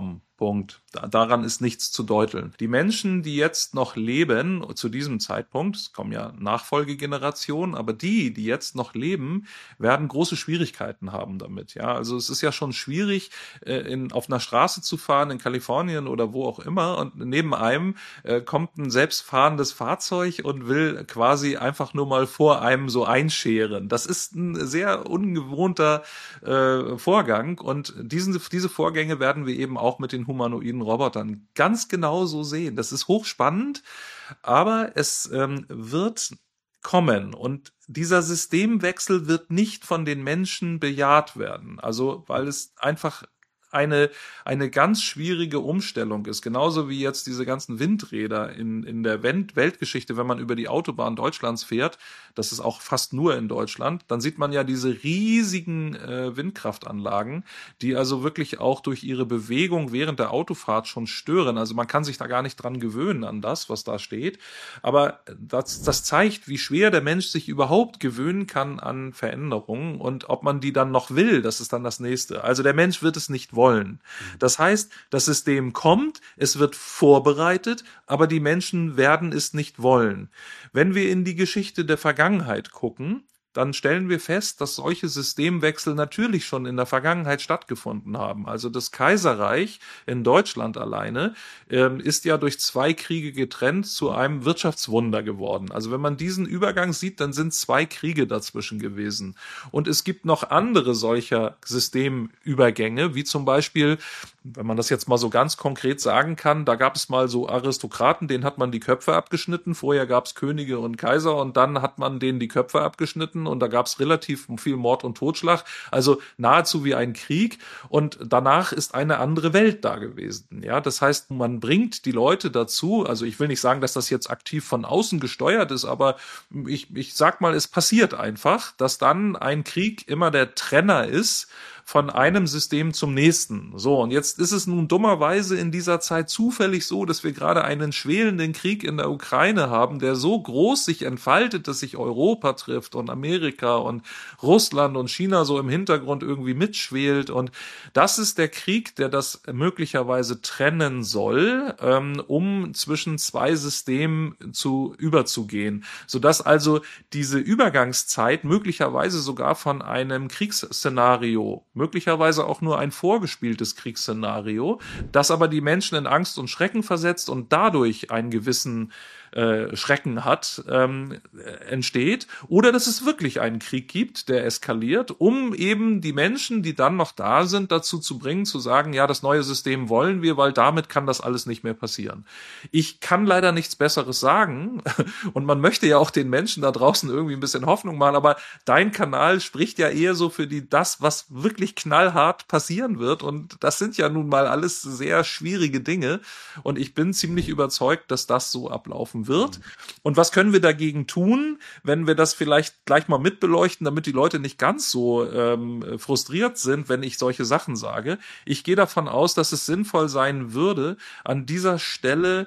Punkt. Daran ist nichts zu deuteln. Die Menschen, die jetzt noch leben, zu diesem Zeitpunkt, es kommen ja Nachfolgegenerationen, aber die, die jetzt noch leben, werden große Schwierigkeiten haben damit. Ja, also es ist ja schon schwierig, in, auf einer Straße zu fahren in Kalifornien oder wo auch immer, und neben einem äh, kommt ein selbstfahrendes Fahrzeug und will quasi einfach nur mal vor einem so einscheren. Das ist ein sehr ungewohnter äh, Vorgang, und diesen, diese Vorgänge werden wir eben auch mit den humanoiden Robotern ganz genau so sehen. Das ist hochspannend, aber es ähm, wird kommen, und dieser Systemwechsel wird nicht von den Menschen bejaht werden. Also, weil es einfach eine eine ganz schwierige Umstellung ist, genauso wie jetzt diese ganzen Windräder in in der Weltgeschichte. Wenn man über die Autobahn Deutschlands fährt, das ist auch fast nur in Deutschland, dann sieht man ja diese riesigen äh, Windkraftanlagen, die also wirklich auch durch ihre Bewegung während der Autofahrt schon stören. Also man kann sich da gar nicht dran gewöhnen an das, was da steht. Aber das das zeigt, wie schwer der Mensch sich überhaupt gewöhnen kann an Veränderungen, und ob man die dann noch will, das ist dann das Nächste. Also der Mensch wird es nicht wollen. Das heißt, das System kommt, es wird vorbereitet, aber die Menschen werden es nicht wollen. Wenn wir in die Geschichte der Vergangenheit gucken, dann stellen wir fest, dass solche Systemwechsel natürlich schon in der Vergangenheit stattgefunden haben. Also das Kaiserreich in Deutschland alleine ähm, ist ja durch zwei Kriege getrennt zu einem Wirtschaftswunder geworden. Also wenn man diesen Übergang sieht, dann sind zwei Kriege dazwischen gewesen. Und es gibt noch andere solcher Systemübergänge, wie zum Beispiel, wenn man das jetzt mal so ganz konkret sagen kann, da gab es mal so Aristokraten, denen hat man die Köpfe abgeschnitten. Vorher gab es Könige und Kaiser, und dann hat man denen die Köpfe abgeschnitten, und da gab es relativ viel Mord und Totschlag, also nahezu wie ein Krieg, und danach ist eine andere Welt da gewesen. Ja, das heißt, man bringt die Leute dazu, also ich will nicht sagen, dass das jetzt aktiv von außen gesteuert ist, aber ich, ich sag mal, es passiert einfach, dass dann ein Krieg immer der Trenner ist von einem System zum nächsten. So, und jetzt ist es nun dummerweise in dieser Zeit zufällig so, dass wir gerade einen schwelenden Krieg in der Ukraine haben, der so groß sich entfaltet, dass sich Europa trifft und Amerika und Russland und China so im Hintergrund irgendwie mitschwelt. Und das ist der Krieg, der das möglicherweise trennen soll, ähm, um zwischen zwei Systemen zu überzugehen, sodass also diese Übergangszeit möglicherweise sogar von einem Kriegsszenario, möglicherweise auch nur ein vorgespieltes Kriegsszenario, das aber die Menschen in Angst und Schrecken versetzt und dadurch einen gewissen äh, Schrecken hat, ähm, entsteht, oder dass es wirklich einen Krieg gibt, der eskaliert, um eben die Menschen, die dann noch da sind, dazu zu bringen, zu sagen, ja, das neue System wollen wir, weil damit kann das alles nicht mehr passieren. Ich kann leider nichts Besseres sagen, und man möchte ja auch den Menschen da draußen irgendwie ein bisschen Hoffnung machen, aber dein Kanal spricht ja eher so für die das, was wirklich knallhart passieren wird, und das sind ja nun mal alles sehr schwierige Dinge, und ich bin ziemlich überzeugt, dass das so ablaufen wird. Und was können wir dagegen tun, wenn wir das vielleicht gleich mal mitbeleuchten, damit die Leute nicht ganz so ähm, frustriert sind, wenn ich solche Sachen sage? Ich gehe davon aus, dass es sinnvoll sein würde, an dieser Stelle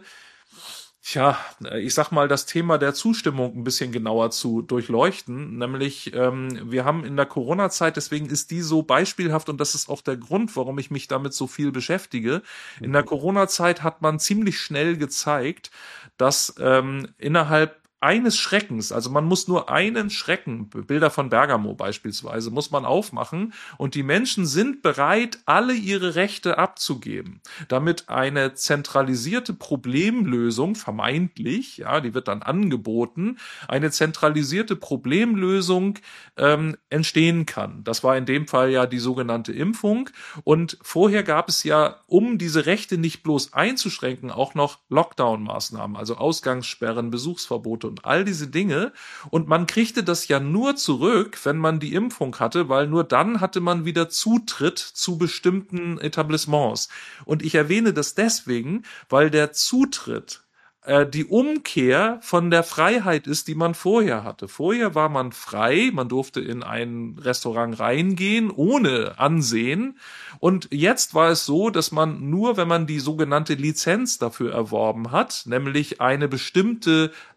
Tja, ich sag mal, das Thema der Zustimmung ein bisschen genauer zu durchleuchten. Nämlich, ähm, wir haben in der Corona-Zeit, deswegen ist die so beispielhaft, und das ist auch der Grund, warum ich mich damit so viel beschäftige. In der Corona-Zeit hat man ziemlich schnell gezeigt, dass ähm, innerhalb eines Schreckens, also man muss nur einen Schrecken, Bilder von Bergamo beispielsweise, muss man aufmachen, und die Menschen sind bereit, alle ihre Rechte abzugeben, damit eine zentralisierte Problemlösung, vermeintlich, ja, die wird dann angeboten, eine zentralisierte Problemlösung ähm, entstehen kann. Das war in dem Fall ja die sogenannte Impfung, und vorher gab es ja, um diese Rechte nicht bloß einzuschränken, auch noch Lockdown-Maßnahmen, also Ausgangssperren, Besuchsverbote und all diese Dinge, und man kriegte das ja nur zurück, wenn man die Impfung hatte, weil nur dann hatte man wieder Zutritt zu bestimmten Etablissements. Und ich erwähne das deswegen, weil der Zutritt äh, die Umkehr von der Freiheit ist, die man vorher hatte. Vorher war man frei, man durfte in ein Restaurant reingehen, ohne Ansehen, und jetzt war es so, dass man nur, wenn man die sogenannte Lizenz dafür erworben hat, nämlich eine bestimmte Ab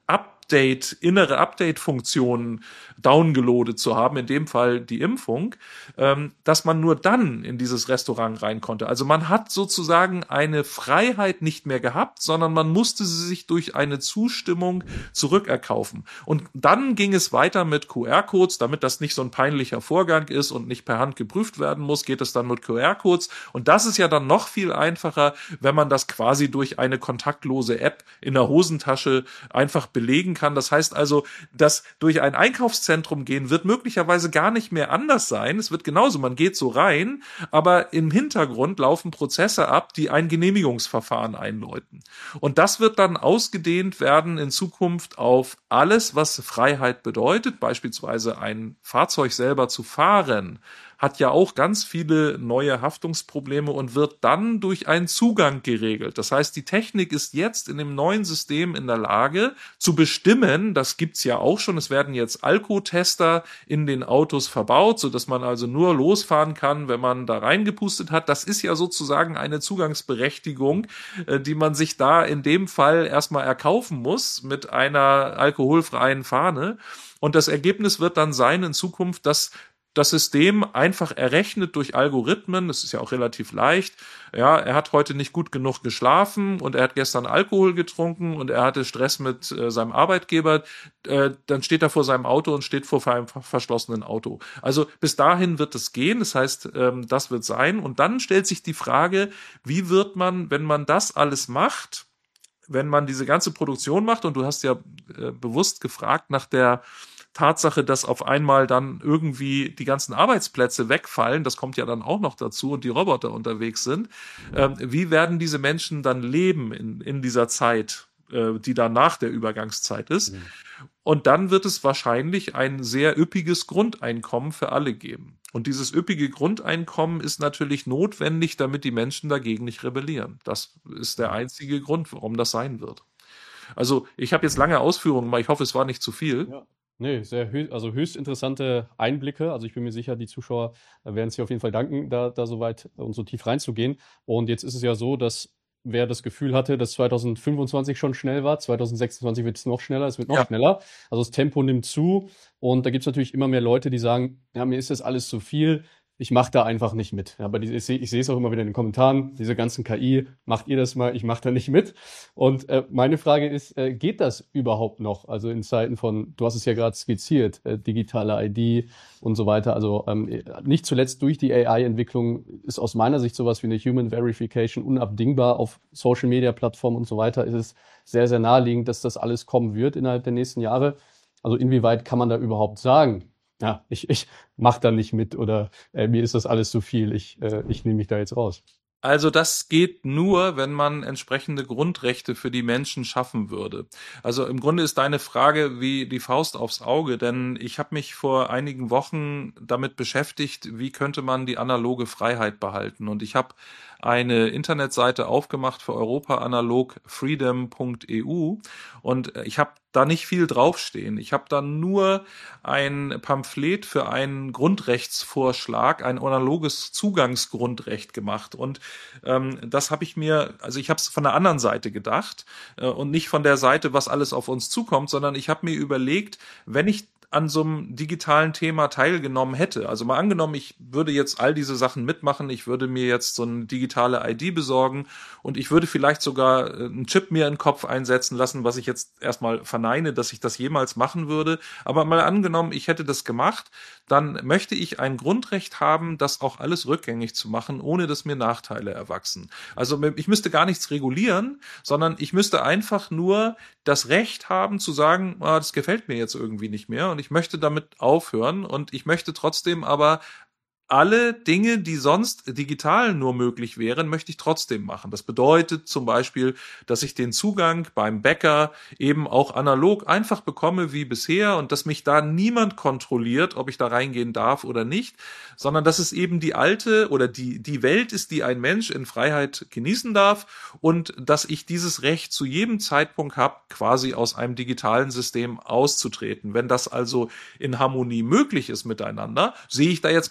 Update, innere Update-Funktionen downgeloadet zu haben, in dem Fall die Impfung, ähm, dass man nur dann in dieses Restaurant rein konnte. Also man hat sozusagen eine Freiheit nicht mehr gehabt, sondern man musste sie sich durch eine Zustimmung zurückerkaufen. Und dann ging es weiter mit Q R-Codes, damit das nicht so ein peinlicher Vorgang ist und nicht per Hand geprüft werden muss, geht es dann mit Q R-Codes. Und das ist ja dann noch viel einfacher, wenn man das quasi durch eine kontaktlose App in der Hosentasche einfach belegen kann. Das heißt also, dass durch ein Einkaufszentrum gehen wird möglicherweise gar nicht mehr anders sein. Es wird genauso, man geht so rein, aber im Hintergrund laufen Prozesse ab, die ein Genehmigungsverfahren einläuten. Und das wird dann ausgedehnt werden in Zukunft auf alles, was Freiheit bedeutet, beispielsweise ein Fahrzeug selber zu fahren, hat ja auch ganz viele neue Haftungsprobleme und wird dann durch einen Zugang geregelt. Das heißt, die Technik ist jetzt in dem neuen System in der Lage zu bestimmen, das gibt's ja auch schon, es werden jetzt Alkotester in den Autos verbaut, sodass man also nur losfahren kann, wenn man da reingepustet hat. Das ist ja sozusagen eine Zugangsberechtigung, die man sich da in dem Fall erstmal erkaufen muss mit einer alkoholfreien Fahne. Und das Ergebnis wird dann sein in Zukunft, dass das System einfach errechnet durch Algorithmen, das ist ja auch relativ leicht, ja, er hat heute nicht gut genug geschlafen und er hat gestern Alkohol getrunken und er hatte Stress mit äh, seinem Arbeitgeber, äh, dann steht er vor seinem Auto und steht vor einem verschlossenen Auto. Also bis dahin wird es gehen, das heißt, ähm, das wird sein und dann stellt sich die Frage, wie wird man, wenn man das alles macht, wenn man diese ganze Produktion macht und du hast ja äh, bewusst gefragt nach der Tatsache, dass auf einmal dann irgendwie die ganzen Arbeitsplätze wegfallen, das kommt ja dann auch noch dazu und die Roboter unterwegs sind. Ähm, wie werden diese Menschen dann leben in, in dieser Zeit, äh, die dann nach der Übergangszeit ist? Mhm. Und dann wird es wahrscheinlich ein sehr üppiges Grundeinkommen für alle geben. Und dieses üppige Grundeinkommen ist natürlich notwendig, damit die Menschen dagegen nicht rebellieren. Das ist der einzige Grund, warum das sein wird. Also ich habe jetzt lange Ausführungen, aber ich hoffe, es war nicht zu viel. Ja. Nee, sehr höchst, also höchst interessante Einblicke. Also ich bin mir sicher, die Zuschauer werden es dir auf jeden Fall danken, da, da so weit und so tief reinzugehen. Und jetzt ist es ja so, dass wer das Gefühl hatte, dass zwanzig fünfundzwanzig schon schnell war, zwanzig sechsundzwanzig wird es noch schneller, es wird noch ja. schneller. Also das Tempo nimmt zu und da gibt es natürlich immer mehr Leute, die sagen, ja, mir ist das alles zu viel. Ich mache da einfach nicht mit. Aber die, ich sehe ich sehe es auch immer wieder in den Kommentaren, diese ganzen K I, macht ihr das mal, ich mache da nicht mit. Und äh, meine Frage ist, äh, geht das überhaupt noch? Also in Zeiten von, du hast es ja gerade skizziert, äh, digitale I D und so weiter. Also ähm, nicht zuletzt durch die A I-Entwicklung ist aus meiner Sicht sowas wie eine Human Verification unabdingbar. Auf Social-Media-Plattformen und so weiter ist es sehr, sehr naheliegend, dass das alles kommen wird innerhalb der nächsten Jahre. Also inwieweit kann man da überhaupt sagen, ja, ich, ich mach da nicht mit oder äh, mir ist das alles zu viel, ich, äh, ich nehme mich da jetzt raus. Also das geht nur, wenn man entsprechende Grundrechte für die Menschen schaffen würde. Also im Grunde ist deine Frage wie die Faust aufs Auge, denn ich habe mich vor einigen Wochen damit beschäftigt, wie könnte man die analoge Freiheit behalten. Und ich habe eine Internetseite aufgemacht für Europa analog freedom punkt e u und ich habe da nicht viel draufstehen. Ich habe da nur ein Pamphlet für einen Grundrechtsvorschlag, ein analoges Zugangsgrundrecht gemacht und ähm, das habe ich mir, also ich habe es von der anderen Seite gedacht äh, und nicht von der Seite, was alles auf uns zukommt, sondern ich habe mir überlegt, wenn ich an so einem digitalen Thema teilgenommen hätte. Also mal angenommen, ich würde jetzt all diese Sachen mitmachen, ich würde mir jetzt so eine digitale I D besorgen und ich würde vielleicht sogar einen Chip mir in den Kopf einsetzen lassen, was ich jetzt erstmal verneine, dass ich das jemals machen würde. Aber mal angenommen, ich hätte das gemacht, dann möchte ich ein Grundrecht haben, das auch alles rückgängig zu machen, ohne dass mir Nachteile erwachsen. Also ich müsste gar nichts regulieren, sondern ich müsste einfach nur das Recht haben zu sagen, ah, das gefällt mir jetzt irgendwie nicht mehr und ich möchte damit aufhören und ich möchte trotzdem aber alle Dinge, die sonst digital nur möglich wären, möchte ich trotzdem machen. Das bedeutet zum Beispiel, dass ich den Zugang beim Bäcker eben auch analog einfach bekomme wie bisher und dass mich da niemand kontrolliert, ob ich da reingehen darf oder nicht, sondern dass es eben die alte oder die, die Welt ist, die ein Mensch in Freiheit genießen darf und dass ich dieses Recht zu jedem Zeitpunkt habe, quasi aus einem digitalen System auszutreten. Wenn das also in Harmonie möglich ist miteinander, sehe ich da jetzt kein Problem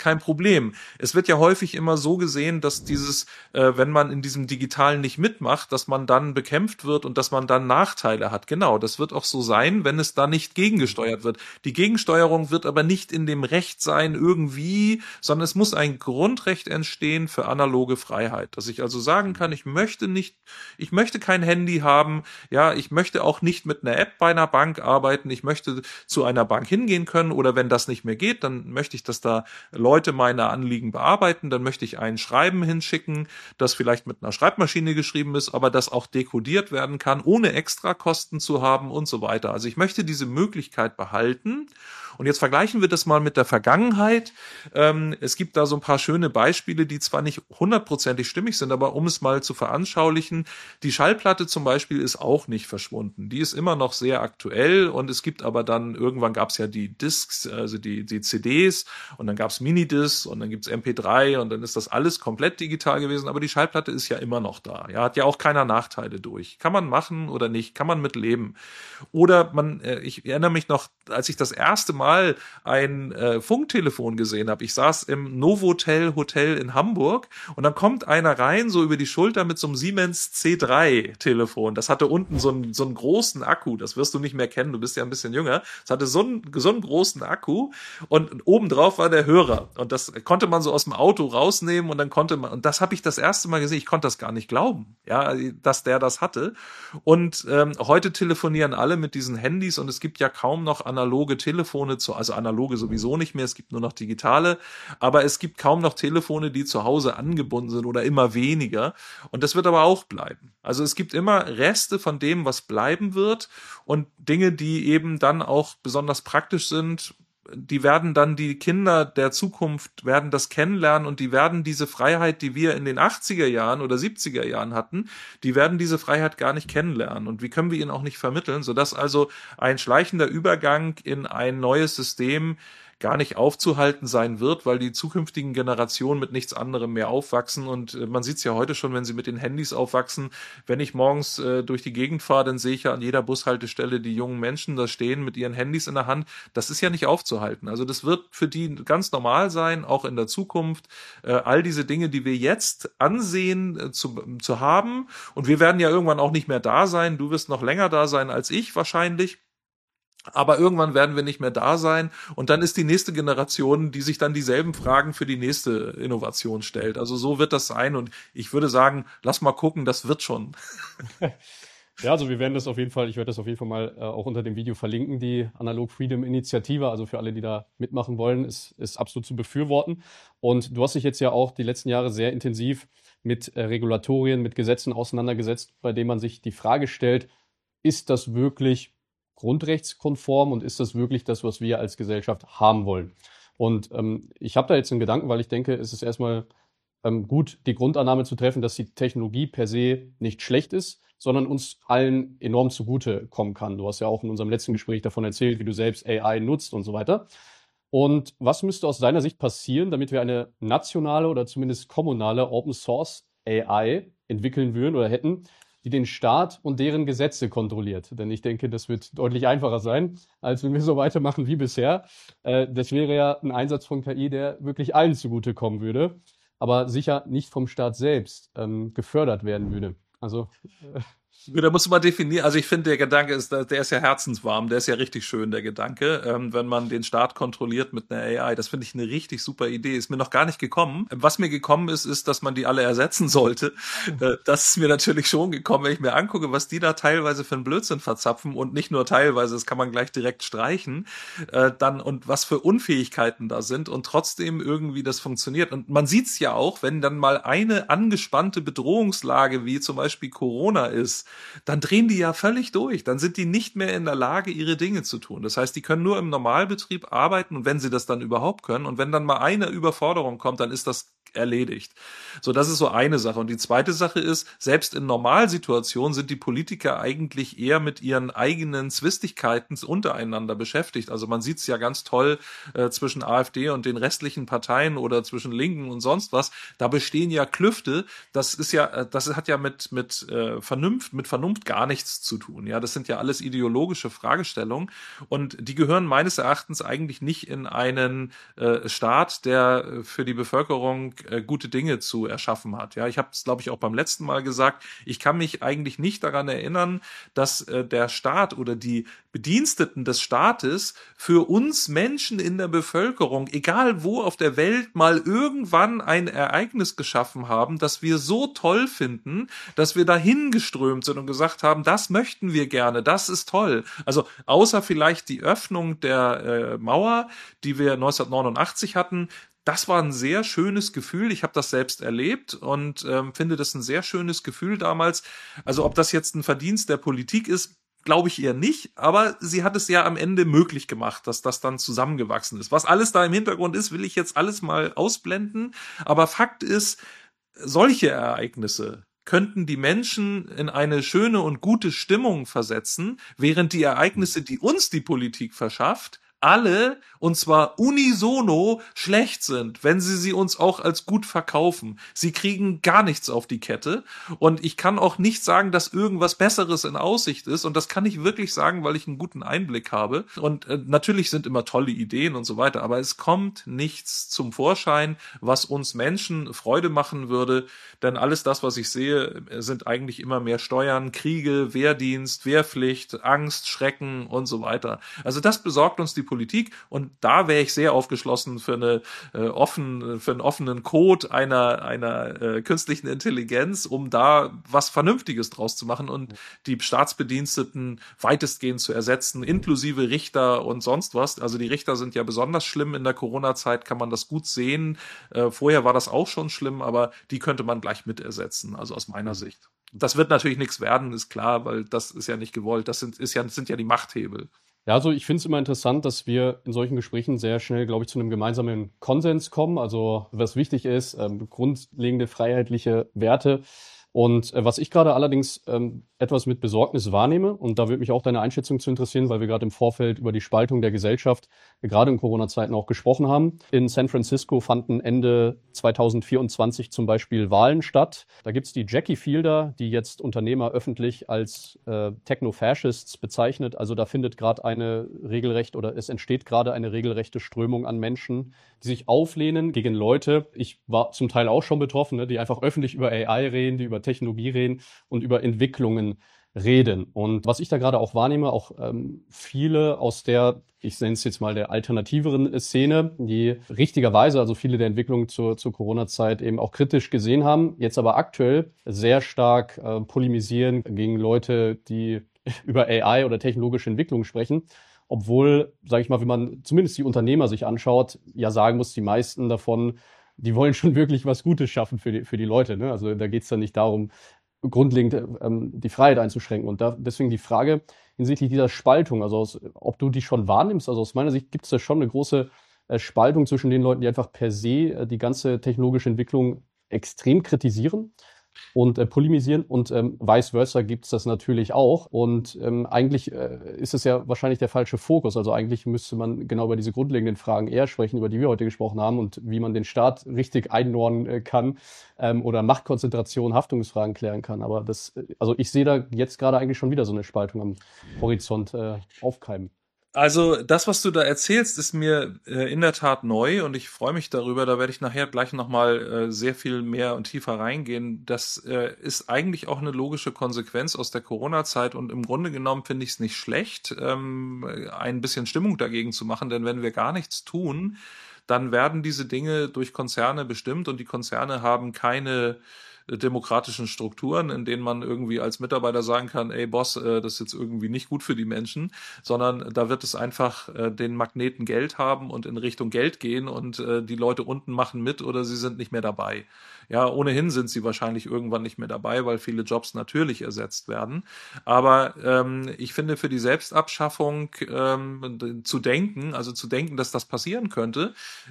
Problem. Es wird ja häufig immer so gesehen, dass dieses, äh, wenn man in diesem Digitalen nicht mitmacht, dass man dann bekämpft wird und dass man dann Nachteile hat. Genau, das wird auch so sein, wenn es da nicht gegengesteuert wird. Die Gegensteuerung wird aber nicht in dem Recht sein irgendwie, sondern es muss ein Grundrecht entstehen für analoge Freiheit. Dass ich also sagen kann, ich möchte nicht, ich möchte kein Handy haben, ja, ich möchte auch nicht mit einer App bei einer Bank arbeiten, ich möchte zu einer Bank hingehen können oder wenn das nicht mehr geht, dann möchte ich, dass da Leute meine Anliegen bearbeiten, dann möchte ich ein Schreiben hinschicken, das vielleicht mit einer Schreibmaschine geschrieben ist, aber das auch dekodiert werden kann, ohne Extrakosten zu haben und so weiter. Also ich möchte diese Möglichkeit behalten. Und jetzt vergleichen wir das mal mit der Vergangenheit. Ähm, es gibt da so ein paar schöne Beispiele, die zwar nicht hundertprozentig stimmig sind, aber um es mal zu veranschaulichen, die Schallplatte zum Beispiel ist auch nicht verschwunden. Die ist immer noch sehr aktuell und es gibt aber dann, irgendwann gab es ja die Discs, also die, die C Ds und dann gab es Minidiscs und dann gibt es M P drei und dann ist das alles komplett digital gewesen, aber die Schallplatte ist ja immer noch da. Ja, hat ja auch keiner Nachteile durch. Kann man machen oder nicht, kann man mit leben. Oder man, ich erinnere mich noch, als ich das erste Mal ein äh, Funktelefon gesehen habe. Ich saß im Novotel Hotel in Hamburg und dann kommt einer rein, so über die Schulter mit so einem Siemens C drei Telefon. Das hatte unten so einen, so einen großen Akku. Das wirst du nicht mehr kennen, du bist ja ein bisschen jünger. Es hatte so einen, so einen großen Akku und obendrauf war der Hörer. Und das konnte man so aus dem Auto rausnehmen und dann konnte man, und das habe ich das erste Mal gesehen, ich konnte das gar nicht glauben, ja, dass der das hatte. Und ähm, heute telefonieren alle mit diesen Handys und es gibt ja kaum noch analoge Telefone, zu, also analoge sowieso nicht mehr, es gibt nur noch digitale, aber es gibt kaum noch Telefone, die zu Hause angebunden sind oder immer weniger und das wird aber auch bleiben. Also es gibt immer Reste von dem, was bleiben wird und Dinge, die eben dann auch besonders praktisch sind, die werden dann, die Kinder der Zukunft werden das kennenlernen und die werden diese Freiheit, die wir in den achtziger Jahren oder siebziger Jahren hatten, die werden diese Freiheit gar nicht kennenlernen und wie können wir ihnen auch nicht vermitteln, sodass also ein schleichender Übergang in ein neues System gar nicht aufzuhalten sein wird, weil die zukünftigen Generationen mit nichts anderem mehr aufwachsen und äh, man sieht es ja heute schon, wenn sie mit den Handys aufwachsen, wenn ich morgens äh, durch die Gegend fahre, dann sehe ich ja an jeder Bushaltestelle die jungen Menschen da stehen mit ihren Handys in der Hand, das ist ja nicht aufzuhalten, also das wird für die ganz normal sein, auch in der Zukunft, äh, all diese Dinge, die wir jetzt ansehen, äh, zu, zu haben und wir werden ja irgendwann auch nicht mehr da sein, du wirst noch länger da sein als ich wahrscheinlich, aber irgendwann werden wir nicht mehr da sein und dann ist die nächste Generation, die sich dann dieselben Fragen für die nächste Innovation stellt. Also so wird das sein und ich würde sagen, lass mal gucken, das wird schon. Ja, also wir werden das auf jeden Fall, ich werde das auf jeden Fall mal äh, auch unter dem Video verlinken, die Analog Freedom Initiative, also für alle, die da mitmachen wollen, ist, ist absolut zu befürworten. Und du hast dich jetzt ja auch die letzten Jahre sehr intensiv mit äh, Regulatorien, mit Gesetzen auseinandergesetzt, bei denen man sich die Frage stellt, ist das wirklich grundrechtskonform und ist das wirklich das, was wir als Gesellschaft haben wollen? Und ähm, ich habe da jetzt einen Gedanken, weil ich denke, es ist erstmal ähm, gut, die Grundannahme zu treffen, dass die Technologie per se nicht schlecht ist, sondern uns allen enorm zugute kommen kann. Du hast ja auch in unserem letzten Gespräch davon erzählt, wie du selbst A I nutzt und so weiter. Und was müsste aus deiner Sicht passieren, damit wir eine nationale oder zumindest kommunale Open Source A I entwickeln würden oder hätten, die den Staat und deren Gesetze kontrolliert? Denn ich denke, das wird deutlich einfacher sein, als wenn wir so weitermachen wie bisher. Äh, das wäre ja ein Einsatz von K I, der wirklich allen zugutekommen würde, aber sicher nicht vom Staat selbst ähm, gefördert werden würde. Also äh, Da musst du mal definieren, also ich finde, der Gedanke ist, der ist ja herzenswarm, der ist ja richtig schön, der Gedanke, ähm, wenn man den Staat kontrolliert mit einer A I, das finde ich eine richtig super Idee, ist mir noch gar nicht gekommen. Was mir gekommen ist, ist, dass man die alle ersetzen sollte. Äh, das ist mir natürlich schon gekommen, wenn ich mir angucke, was die da teilweise für einen Blödsinn verzapfen und nicht nur teilweise, das kann man gleich direkt streichen, äh, dann und was für Unfähigkeiten da sind und trotzdem irgendwie das funktioniert. Und man sieht's ja auch, wenn dann mal eine angespannte Bedrohungslage wie zum Beispiel Corona ist, dann drehen die ja völlig durch. Dann sind die nicht mehr in der Lage, ihre Dinge zu tun. Das heißt, die können nur im Normalbetrieb arbeiten und wenn sie das dann überhaupt können und wenn dann mal eine Überforderung kommt, dann ist das erledigt. So, das ist so eine Sache. Und die zweite Sache ist, selbst in Normalsituationen sind die Politiker eigentlich eher mit ihren eigenen Zwistigkeiten untereinander beschäftigt. Also man sieht es ja ganz toll äh, zwischen AfD und den restlichen Parteien oder zwischen Linken und sonst was. Da bestehen ja Klüfte. Das ist ja, das hat ja mit mit äh, Vernunft, mit Vernunft gar nichts zu tun. Ja, das sind ja alles ideologische Fragestellungen und die gehören meines Erachtens eigentlich nicht in einen äh, Staat, der für die Bevölkerung äh, gute Dinge zu erschaffen hat. Ja, ich habe es, glaube ich, auch beim letzten Mal gesagt. Ich kann mich eigentlich nicht daran erinnern, dass äh, der Staat oder die Bediensteten des Staates für uns Menschen in der Bevölkerung, egal wo auf der Welt, mal irgendwann ein Ereignis geschaffen haben, das wir so toll finden, dass wir dahin geströmt sind und gesagt haben, das möchten wir gerne, das ist toll. Also außer vielleicht die Öffnung der äh, Mauer, die wir neunzehnhundertneunundachtzig hatten, das war ein sehr schönes Gefühl. Ich habe das selbst erlebt und ähm, finde das ein sehr schönes Gefühl damals. Also ob das jetzt ein Verdienst der Politik ist, glaube ich eher nicht, aber sie hat es ja am Ende möglich gemacht, dass das dann zusammengewachsen ist. Was alles da im Hintergrund ist, will ich jetzt alles mal ausblenden, aber Fakt ist, solche Ereignisse könnten die Menschen in eine schöne und gute Stimmung versetzen, während die Ereignisse, die uns die Politik verschafft, alle, und zwar unisono, schlecht sind, wenn sie sie uns auch als gut verkaufen. Sie kriegen gar nichts auf die Kette und ich kann auch nicht sagen, dass irgendwas Besseres in Aussicht ist und das kann ich wirklich sagen, weil ich einen guten Einblick habe und äh, natürlich sind immer tolle Ideen und so weiter, aber es kommt nichts zum Vorschein, was uns Menschen Freude machen würde, denn alles das, was ich sehe, sind eigentlich immer mehr Steuern, Kriege, Wehrdienst, Wehrpflicht, Angst, Schrecken und so weiter. Also das besorgt uns die Politik und da wäre ich sehr aufgeschlossen für eine äh, offen für einen offenen Code einer einer äh, künstlichen Intelligenz, um da was Vernünftiges draus zu machen und die Staatsbediensteten weitestgehend zu ersetzen, inklusive Richter und sonst was. Also die Richter sind ja besonders schlimm in der Corona-Zeit, kann man das gut sehen. Äh, vorher war das auch schon schlimm, aber die könnte man gleich mit ersetzen, also aus meiner Sicht. Das wird natürlich nichts werden, ist klar, weil das ist ja nicht gewollt. Das sind ist ja das sind ja die Machthebel. Ja, also ich finde es immer interessant, dass wir in solchen Gesprächen sehr schnell, glaube ich, zu einem gemeinsamen Konsens kommen. Also was wichtig ist, ähm, grundlegende freiheitliche Werte. Und äh, was ich gerade allerdings ähm, etwas mit Besorgnis wahrnehme, und da würde mich auch deine Einschätzung zu interessieren, weil wir gerade im Vorfeld über die Spaltung der Gesellschaft äh, gerade in Corona-Zeiten auch gesprochen haben. In San Francisco fanden Ende zweitausendvierundzwanzig zum Beispiel Wahlen statt. Da gibt's die Jackie Fielder, die jetzt Unternehmer öffentlich als äh, Techno-Fascists bezeichnet. Also da findet gerade eine regelrecht oder es entsteht gerade eine regelrechte Strömung an Menschen, die sich auflehnen gegen Leute. Ich war zum Teil auch schon betroffen, ne, die einfach öffentlich über A I reden, die über Technologie reden und über Entwicklungen reden. Und was ich da gerade auch wahrnehme, auch ähm, viele aus der, ich nenne es jetzt mal der alternativeren Szene, die richtigerweise, also viele der Entwicklungen zur, zur Corona-Zeit eben auch kritisch gesehen haben, jetzt aber aktuell sehr stark äh, polemisieren gegen Leute, die über A I oder technologische Entwicklung sprechen. Obwohl, sage ich mal, wenn man zumindest die Unternehmer sich anschaut, ja sagen muss, die meisten davon, die wollen schon wirklich was Gutes schaffen für die, für die Leute. Ne? Also da geht es dann nicht darum, grundlegend ähm, die Freiheit einzuschränken. Und da, deswegen die Frage hinsichtlich dieser Spaltung, also aus, ob du die schon wahrnimmst. Also aus meiner Sicht gibt es da schon eine große äh, Spaltung zwischen den Leuten, die einfach per se äh, die ganze technologische Entwicklung extrem kritisieren und äh, polemisieren und ähm, vice versa gibt's das natürlich auch und ähm, eigentlich äh, ist es ja wahrscheinlich der falsche Fokus, also eigentlich müsste man genau über diese grundlegenden Fragen eher sprechen, über die wir heute gesprochen haben und wie man den Staat richtig einordnen äh, kann ähm, oder Machtkonzentration, Haftungsfragen klären kann, aber das, also ich sehe da jetzt gerade eigentlich schon wieder so eine Spaltung am Horizont äh, aufkeimen. Also das, was du da erzählst, ist mir äh, in der Tat neu und ich freue mich darüber. Da werde ich nachher gleich nochmal äh, sehr viel mehr und tiefer reingehen. Das äh, ist eigentlich auch eine logische Konsequenz aus der Corona-Zeit und im Grunde genommen finde ich es nicht schlecht, ähm, ein bisschen Stimmung dagegen zu machen, denn wenn wir gar nichts tun, dann werden diese Dinge durch Konzerne bestimmt und die Konzerne haben keine äh, demokratischen Strukturen, in denen man irgendwie als Mitarbeiter sagen kann, ey Boss, äh, das ist jetzt irgendwie nicht gut für die Menschen, sondern da wird es einfach äh, den Magneten Geld haben und in Richtung Geld gehen und äh, die Leute unten machen mit oder sie sind nicht mehr dabei. Ja, ohnehin sind sie wahrscheinlich irgendwann nicht mehr dabei, weil viele Jobs natürlich ersetzt werden. Aber ähm, ich finde, für die Selbstabschaffung ähm, zu denken, also zu denken, dass das passieren könnte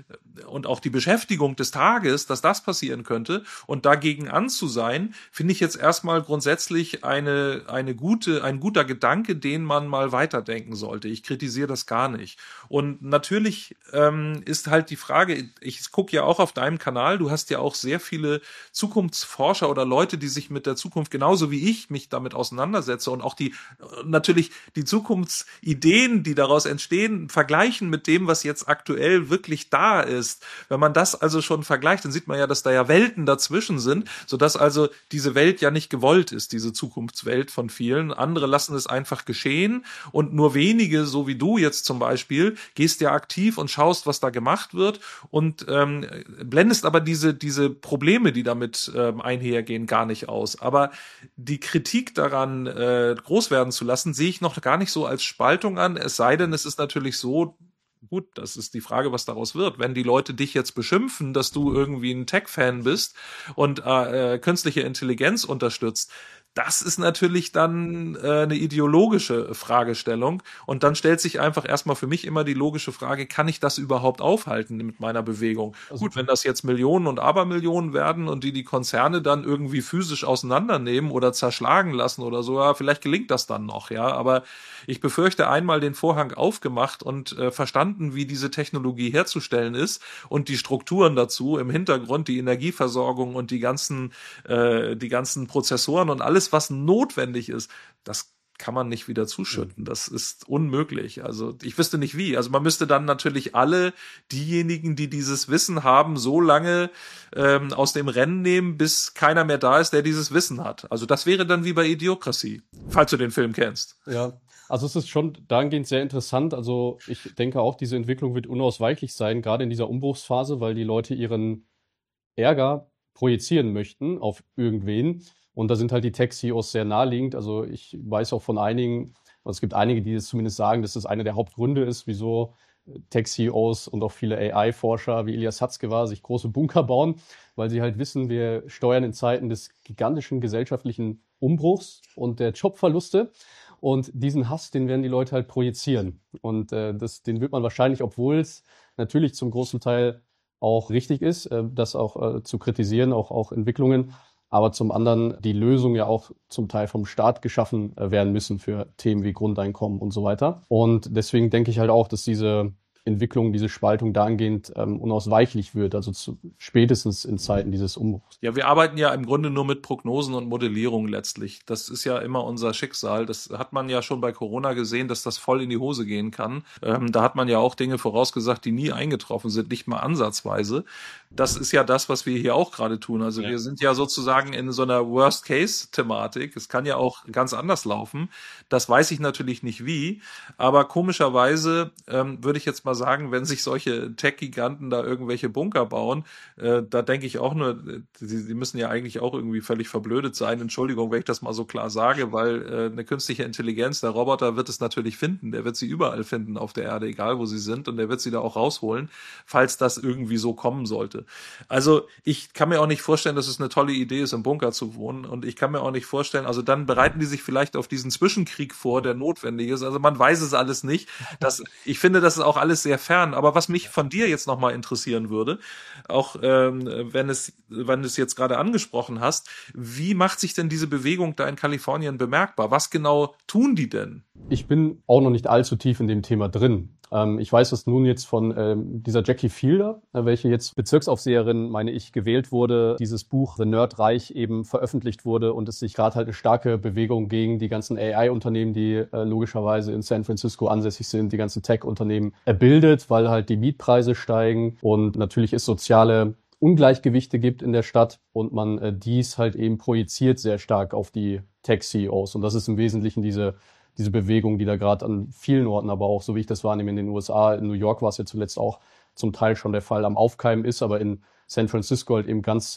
und auch die Beschäftigung des Tages, dass das passieren könnte und dagegen an zu sein, finde ich jetzt erstmal grundsätzlich eine, eine gute, ein guter Gedanke, den man mal weiterdenken sollte. Ich kritisiere das gar nicht. Und natürlich ähm, ist halt die Frage, ich gucke ja auch auf deinem Kanal, du hast ja auch sehr viele Zukunftsforscher oder Leute, die sich mit der Zukunft genauso wie ich mich damit auseinandersetze und auch die natürlich die Zukunftsideen, die daraus entstehen, vergleichen mit dem, was jetzt aktuell wirklich da ist. Wenn man das also schon vergleicht, dann sieht man ja, dass da ja Welten dazwischen sind, sodass also diese Welt ja nicht gewollt ist, diese Zukunftswelt von vielen. Andere lassen es einfach geschehen und nur wenige, so wie du jetzt zum Beispiel, gehst ja aktiv und schaust, was da gemacht wird und ähm, blendest aber diese diese Probleme, die damit ähm, einhergehen, gar nicht aus. Aber die Kritik daran äh, groß werden zu lassen, sehe ich noch gar nicht so als Spaltung an, es sei denn, es ist natürlich so, gut, das ist die Frage, was daraus wird. Wenn die Leute dich jetzt beschimpfen, dass du irgendwie ein Tech-Fan bist und äh, künstliche Intelligenz unterstützt, das ist natürlich dann äh, eine ideologische Fragestellung und dann stellt sich einfach erstmal für mich immer die logische Frage, kann ich das überhaupt aufhalten mit meiner Bewegung? Also gut, wenn das jetzt Millionen und Abermillionen werden und die die Konzerne dann irgendwie physisch auseinandernehmen oder zerschlagen lassen oder so, ja, vielleicht gelingt das dann noch, ja, aber ich befürchte, einmal den Vorhang aufgemacht und äh, verstanden, wie diese Technologie herzustellen ist und die Strukturen dazu im Hintergrund, die Energieversorgung und die ganzen äh, die ganzen Prozessoren und alles, was notwendig ist, das kann man nicht wieder zuschütten. Das ist unmöglich. Also ich wüsste nicht wie. Also man müsste dann natürlich alle diejenigen, die dieses Wissen haben, so lange ähm, aus dem Rennen nehmen, bis keiner mehr da ist, der dieses Wissen hat. Also das wäre dann wie bei Idiocracy, falls du den Film kennst. Ja, also es ist schon dahingehend sehr interessant. Also ich denke auch, diese Entwicklung wird unausweichlich sein, gerade in dieser Umbruchsphase, weil die Leute ihren Ärger projizieren möchten auf irgendwen. Und da sind halt die Tech-C E Os sehr naheliegend. Also ich weiß auch von einigen, also es gibt einige, die es zumindest sagen, dass das einer der Hauptgründe ist, wieso Tech-C E Os und auch viele A I-Forscher wie Elias Hatzgewa sich große Bunker bauen, weil sie halt wissen, wir steuern in Zeiten des gigantischen gesellschaftlichen Umbruchs und der Jobverluste. Und diesen Hass, den werden die Leute halt projizieren. Und äh, das, den wird man wahrscheinlich, obwohl es natürlich zum großen Teil auch richtig ist, äh, das auch äh, zu kritisieren, auch, auch Entwicklungen, aber zum anderen die Lösungen ja auch zum Teil vom Staat geschaffen äh, werden müssen für Themen wie Grundeinkommen und so weiter. Und deswegen denke ich halt auch, dass diese Entwicklung, diese Spaltung dahingehend ähm, unausweichlich wird, also zu, spätestens in Zeiten dieses Umbruchs. Ja, wir arbeiten ja im Grunde nur mit Prognosen und Modellierung letztlich. Das ist ja immer unser Schicksal. Das hat man ja schon bei Corona gesehen, dass das voll in die Hose gehen kann. Ähm, da hat man ja auch Dinge vorausgesagt, die nie eingetroffen sind, nicht mal ansatzweise. Das ist ja das, was wir hier auch gerade tun. Also ja. Wir sind ja sozusagen in so einer Worst-Case-Thematik. Es kann ja auch ganz anders laufen. Das weiß ich natürlich nicht wie. Aber komischerweise ähm, würde ich jetzt mal sagen, wenn sich solche Tech-Giganten da irgendwelche Bunker bauen, äh, da denke ich auch nur, die, die müssen ja eigentlich auch irgendwie völlig verblödet sein. Entschuldigung, wenn ich das mal so klar sage, weil äh, eine künstliche Intelligenz, der Roboter wird es natürlich finden. Der wird sie überall finden auf der Erde, egal wo sie sind, und der wird sie da auch rausholen, falls das irgendwie so kommen sollte. Also ich kann mir auch nicht vorstellen, dass es eine tolle Idee ist, im Bunker zu wohnen, und ich kann mir auch nicht vorstellen, also dann bereiten die sich vielleicht auf diesen Zwischenkrieg vor, der notwendig ist. Also man weiß es alles nicht. Das, ich finde, das ist auch alles sehr fern. Aber was mich von dir jetzt nochmal interessieren würde, auch ähm, wenn es, wenn du es jetzt gerade angesprochen hast, wie macht sich denn diese Bewegung da in Kalifornien bemerkbar? Was genau tun die denn? Ich bin auch noch nicht allzu tief in dem Thema drin. Ähm, ich weiß das nun jetzt von ähm, dieser Jackie Fielder, äh, welche jetzt Bezirksaufseherin, meine ich, gewählt wurde, dieses Buch The Nerd Reich eben veröffentlicht wurde und es sich gerade halt eine starke Bewegung gegen die ganzen A I-Unternehmen, die äh, logischerweise in San Francisco ansässig sind, die ganzen Tech-Unternehmen erbildet, weil halt die Mietpreise steigen und natürlich es soziale Ungleichgewichte gibt in der Stadt und man äh, dies halt eben projiziert sehr stark auf die Tech-C E Os. Und das ist im Wesentlichen diese diese Bewegung, die da gerade an vielen Orten, aber auch, so wie ich das wahrnehme, in den U S A, in New York war es ja zuletzt auch zum Teil schon der Fall, am Aufkeimen ist, aber in San Francisco halt eben ganz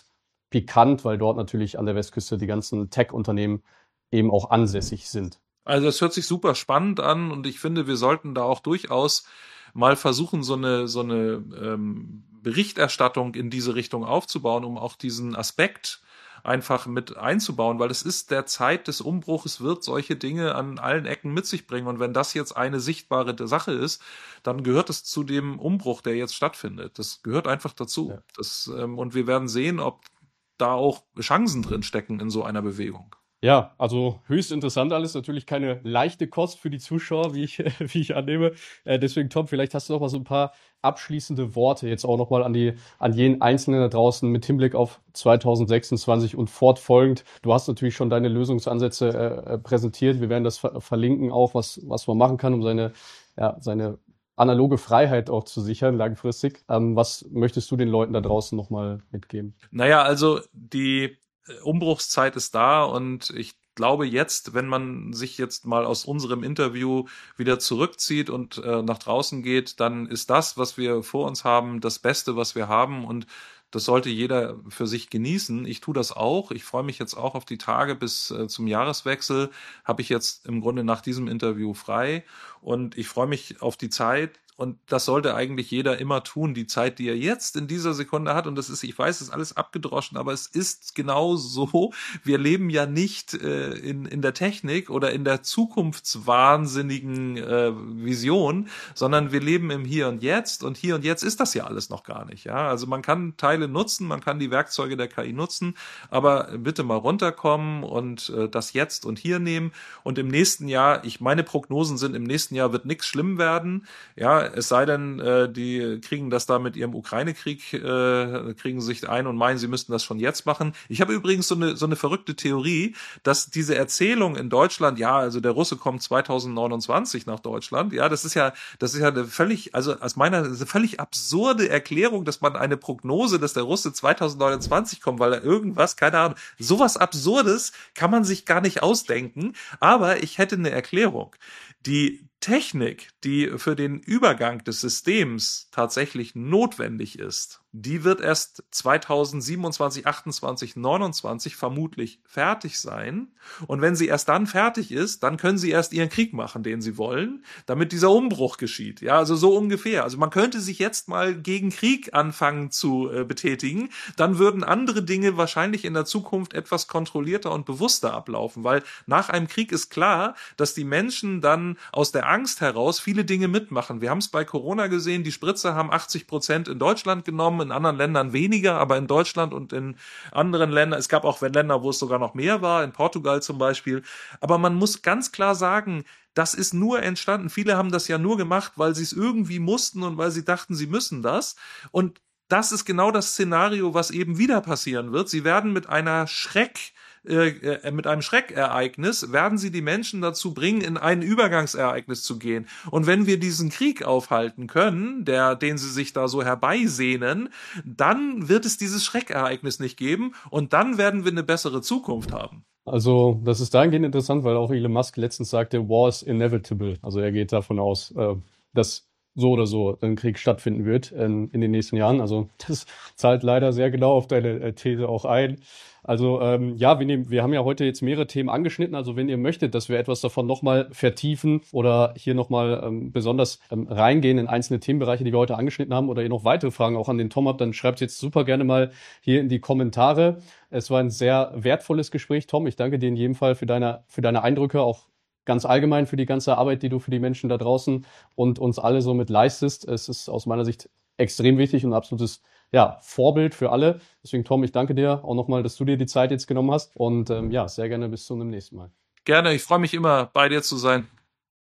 pikant, weil dort natürlich an der Westküste die ganzen Tech-Unternehmen eben auch ansässig sind. Also das hört sich super spannend an und ich finde, wir sollten da auch durchaus mal versuchen, so eine so eine ähm, Berichterstattung in diese Richtung aufzubauen, um auch diesen Aspekt einfach mit einzubauen, weil es ist der Zeit des Umbruches, wird solche Dinge an allen Ecken mit sich bringen. Und wenn das jetzt eine sichtbare Sache ist, dann gehört es zu dem Umbruch, der jetzt stattfindet. Das gehört einfach dazu. Ja. Das, ähm, und wir werden sehen, ob da auch Chancen drin stecken in so einer Bewegung. Ja, also höchst interessant alles, natürlich keine leichte Kost für die Zuschauer, wie ich, wie ich annehme. Äh, deswegen, Tom, vielleicht hast du noch mal so ein paar abschließende Worte jetzt auch noch mal an die, an jeden Einzelnen da draußen mit Hinblick auf zwanzig sechsundzwanzig und fortfolgend. Du hast natürlich schon deine Lösungsansätze äh, präsentiert. Wir werden das ver- verlinken auch, was, was man machen kann, um seine, ja, seine analoge Freiheit auch zu sichern, langfristig. Ähm, was möchtest du den Leuten da draußen noch mal mitgeben? Naja, also die Umbruchszeit ist da und ich glaube jetzt, wenn man sich jetzt mal aus unserem Interview wieder zurückzieht und äh, nach draußen geht, dann ist das, was wir vor uns haben, das Beste, was wir haben und das sollte jeder für sich genießen. Ich tue das auch. Ich freue mich jetzt auch auf die Tage bis äh, zum Jahreswechsel. Habe ich jetzt im Grunde nach diesem Interview frei und ich freue mich auf die Zeit. Und das sollte eigentlich jeder immer tun, die Zeit, die er jetzt in dieser Sekunde hat. Und das ist, ich weiß, es ist alles abgedroschen, aber es ist genau so. Wir leben ja nicht äh, in, in der Technik oder in der zukunftswahnsinnigen äh, Vision, sondern wir leben im Hier und Jetzt. Und Hier und Jetzt ist das ja alles noch gar nicht. Ja, also man kann Teile nutzen, man kann die Werkzeuge der K I nutzen, aber bitte mal runterkommen und äh, das Jetzt und Hier nehmen. Und im nächsten Jahr, ich meine Prognosen sind, im nächsten Jahr wird nichts schlimm werden. Ja, es sei denn, äh, die kriegen das da mit ihrem Ukraine-Krieg, äh, kriegen sich ein und meinen, sie müssten das schon jetzt machen. Ich habe übrigens so eine so eine verrückte Theorie, dass diese Erzählung in Deutschland, ja, also der Russe kommt zwanzig neunundzwanzig nach Deutschland, ja, das ist ja, das ist ja eine völlig, also aus meiner, eine völlig absurde Erklärung, dass man eine Prognose, dass der Russe zwanzig neunundzwanzig kommt, weil er irgendwas, keine Ahnung, sowas Absurdes kann man sich gar nicht ausdenken, aber ich hätte eine Erklärung. Die Technik, die für den Übergang des Systems tatsächlich notwendig ist, die wird erst zweitausendsiebenundzwanzig, achtundzwanzig, neunundzwanzig vermutlich fertig sein. Und wenn sie erst dann fertig ist, dann können sie erst ihren Krieg machen, den sie wollen, damit dieser Umbruch geschieht. Ja, also so ungefähr. Also man könnte sich jetzt mal gegen Krieg anfangen zu äh, betätigen. Dann würden andere Dinge wahrscheinlich in der Zukunft etwas kontrollierter und bewusster ablaufen, weil nach einem Krieg ist klar, dass die Menschen dann aus der Angst heraus viele Dinge mitmachen. Wir haben es bei Corona gesehen, die Spritze haben achtzig Prozent in Deutschland genommen, in anderen Ländern weniger, aber in Deutschland und in anderen Ländern, es gab auch Länder, wo es sogar noch mehr war, in Portugal zum Beispiel. Aber man muss ganz klar sagen, das ist nur entstanden. Viele haben das ja nur gemacht, weil sie es irgendwie mussten und weil sie dachten, sie müssen das. Und das ist genau das Szenario, was eben wieder passieren wird. Sie werden mit einer Schreck Äh, mit einem Schreckereignis werden sie die Menschen dazu bringen, in ein Übergangsereignis zu gehen. Und wenn wir diesen Krieg aufhalten können, der, den sie sich da so herbeisehnen, dann wird es dieses Schreckereignis nicht geben und dann werden wir eine bessere Zukunft haben. Also das ist dahingehend interessant, weil auch Elon Musk letztens sagte, War is inevitable. Also er geht davon aus, äh, dass so oder so ein Krieg stattfinden wird in, in den nächsten Jahren. Also das zahlt leider sehr genau auf deine äh, These auch ein. Also ähm, ja, wir, nehmen, wir haben ja heute jetzt mehrere Themen angeschnitten. Also wenn ihr möchtet, dass wir etwas davon nochmal vertiefen oder hier nochmal ähm, besonders ähm, reingehen in einzelne Themenbereiche, die wir heute angeschnitten haben, oder ihr noch weitere Fragen auch an den Tom habt, dann schreibt jetzt super gerne mal hier in die Kommentare. Es war ein sehr wertvolles Gespräch, Tom. Ich danke dir in jedem Fall für deine, für deine Eindrücke, auch ganz allgemein für die ganze Arbeit, die du für die Menschen da draußen und uns alle so mit leistest. Es ist aus meiner Sicht extrem wichtig und ein absolutes ja, Vorbild für alle. Deswegen, Tom, ich danke dir auch nochmal, dass du dir die Zeit jetzt genommen hast. Und ähm, ja, sehr gerne bis zum nächsten Mal. Gerne, ich freue mich immer, bei dir zu sein.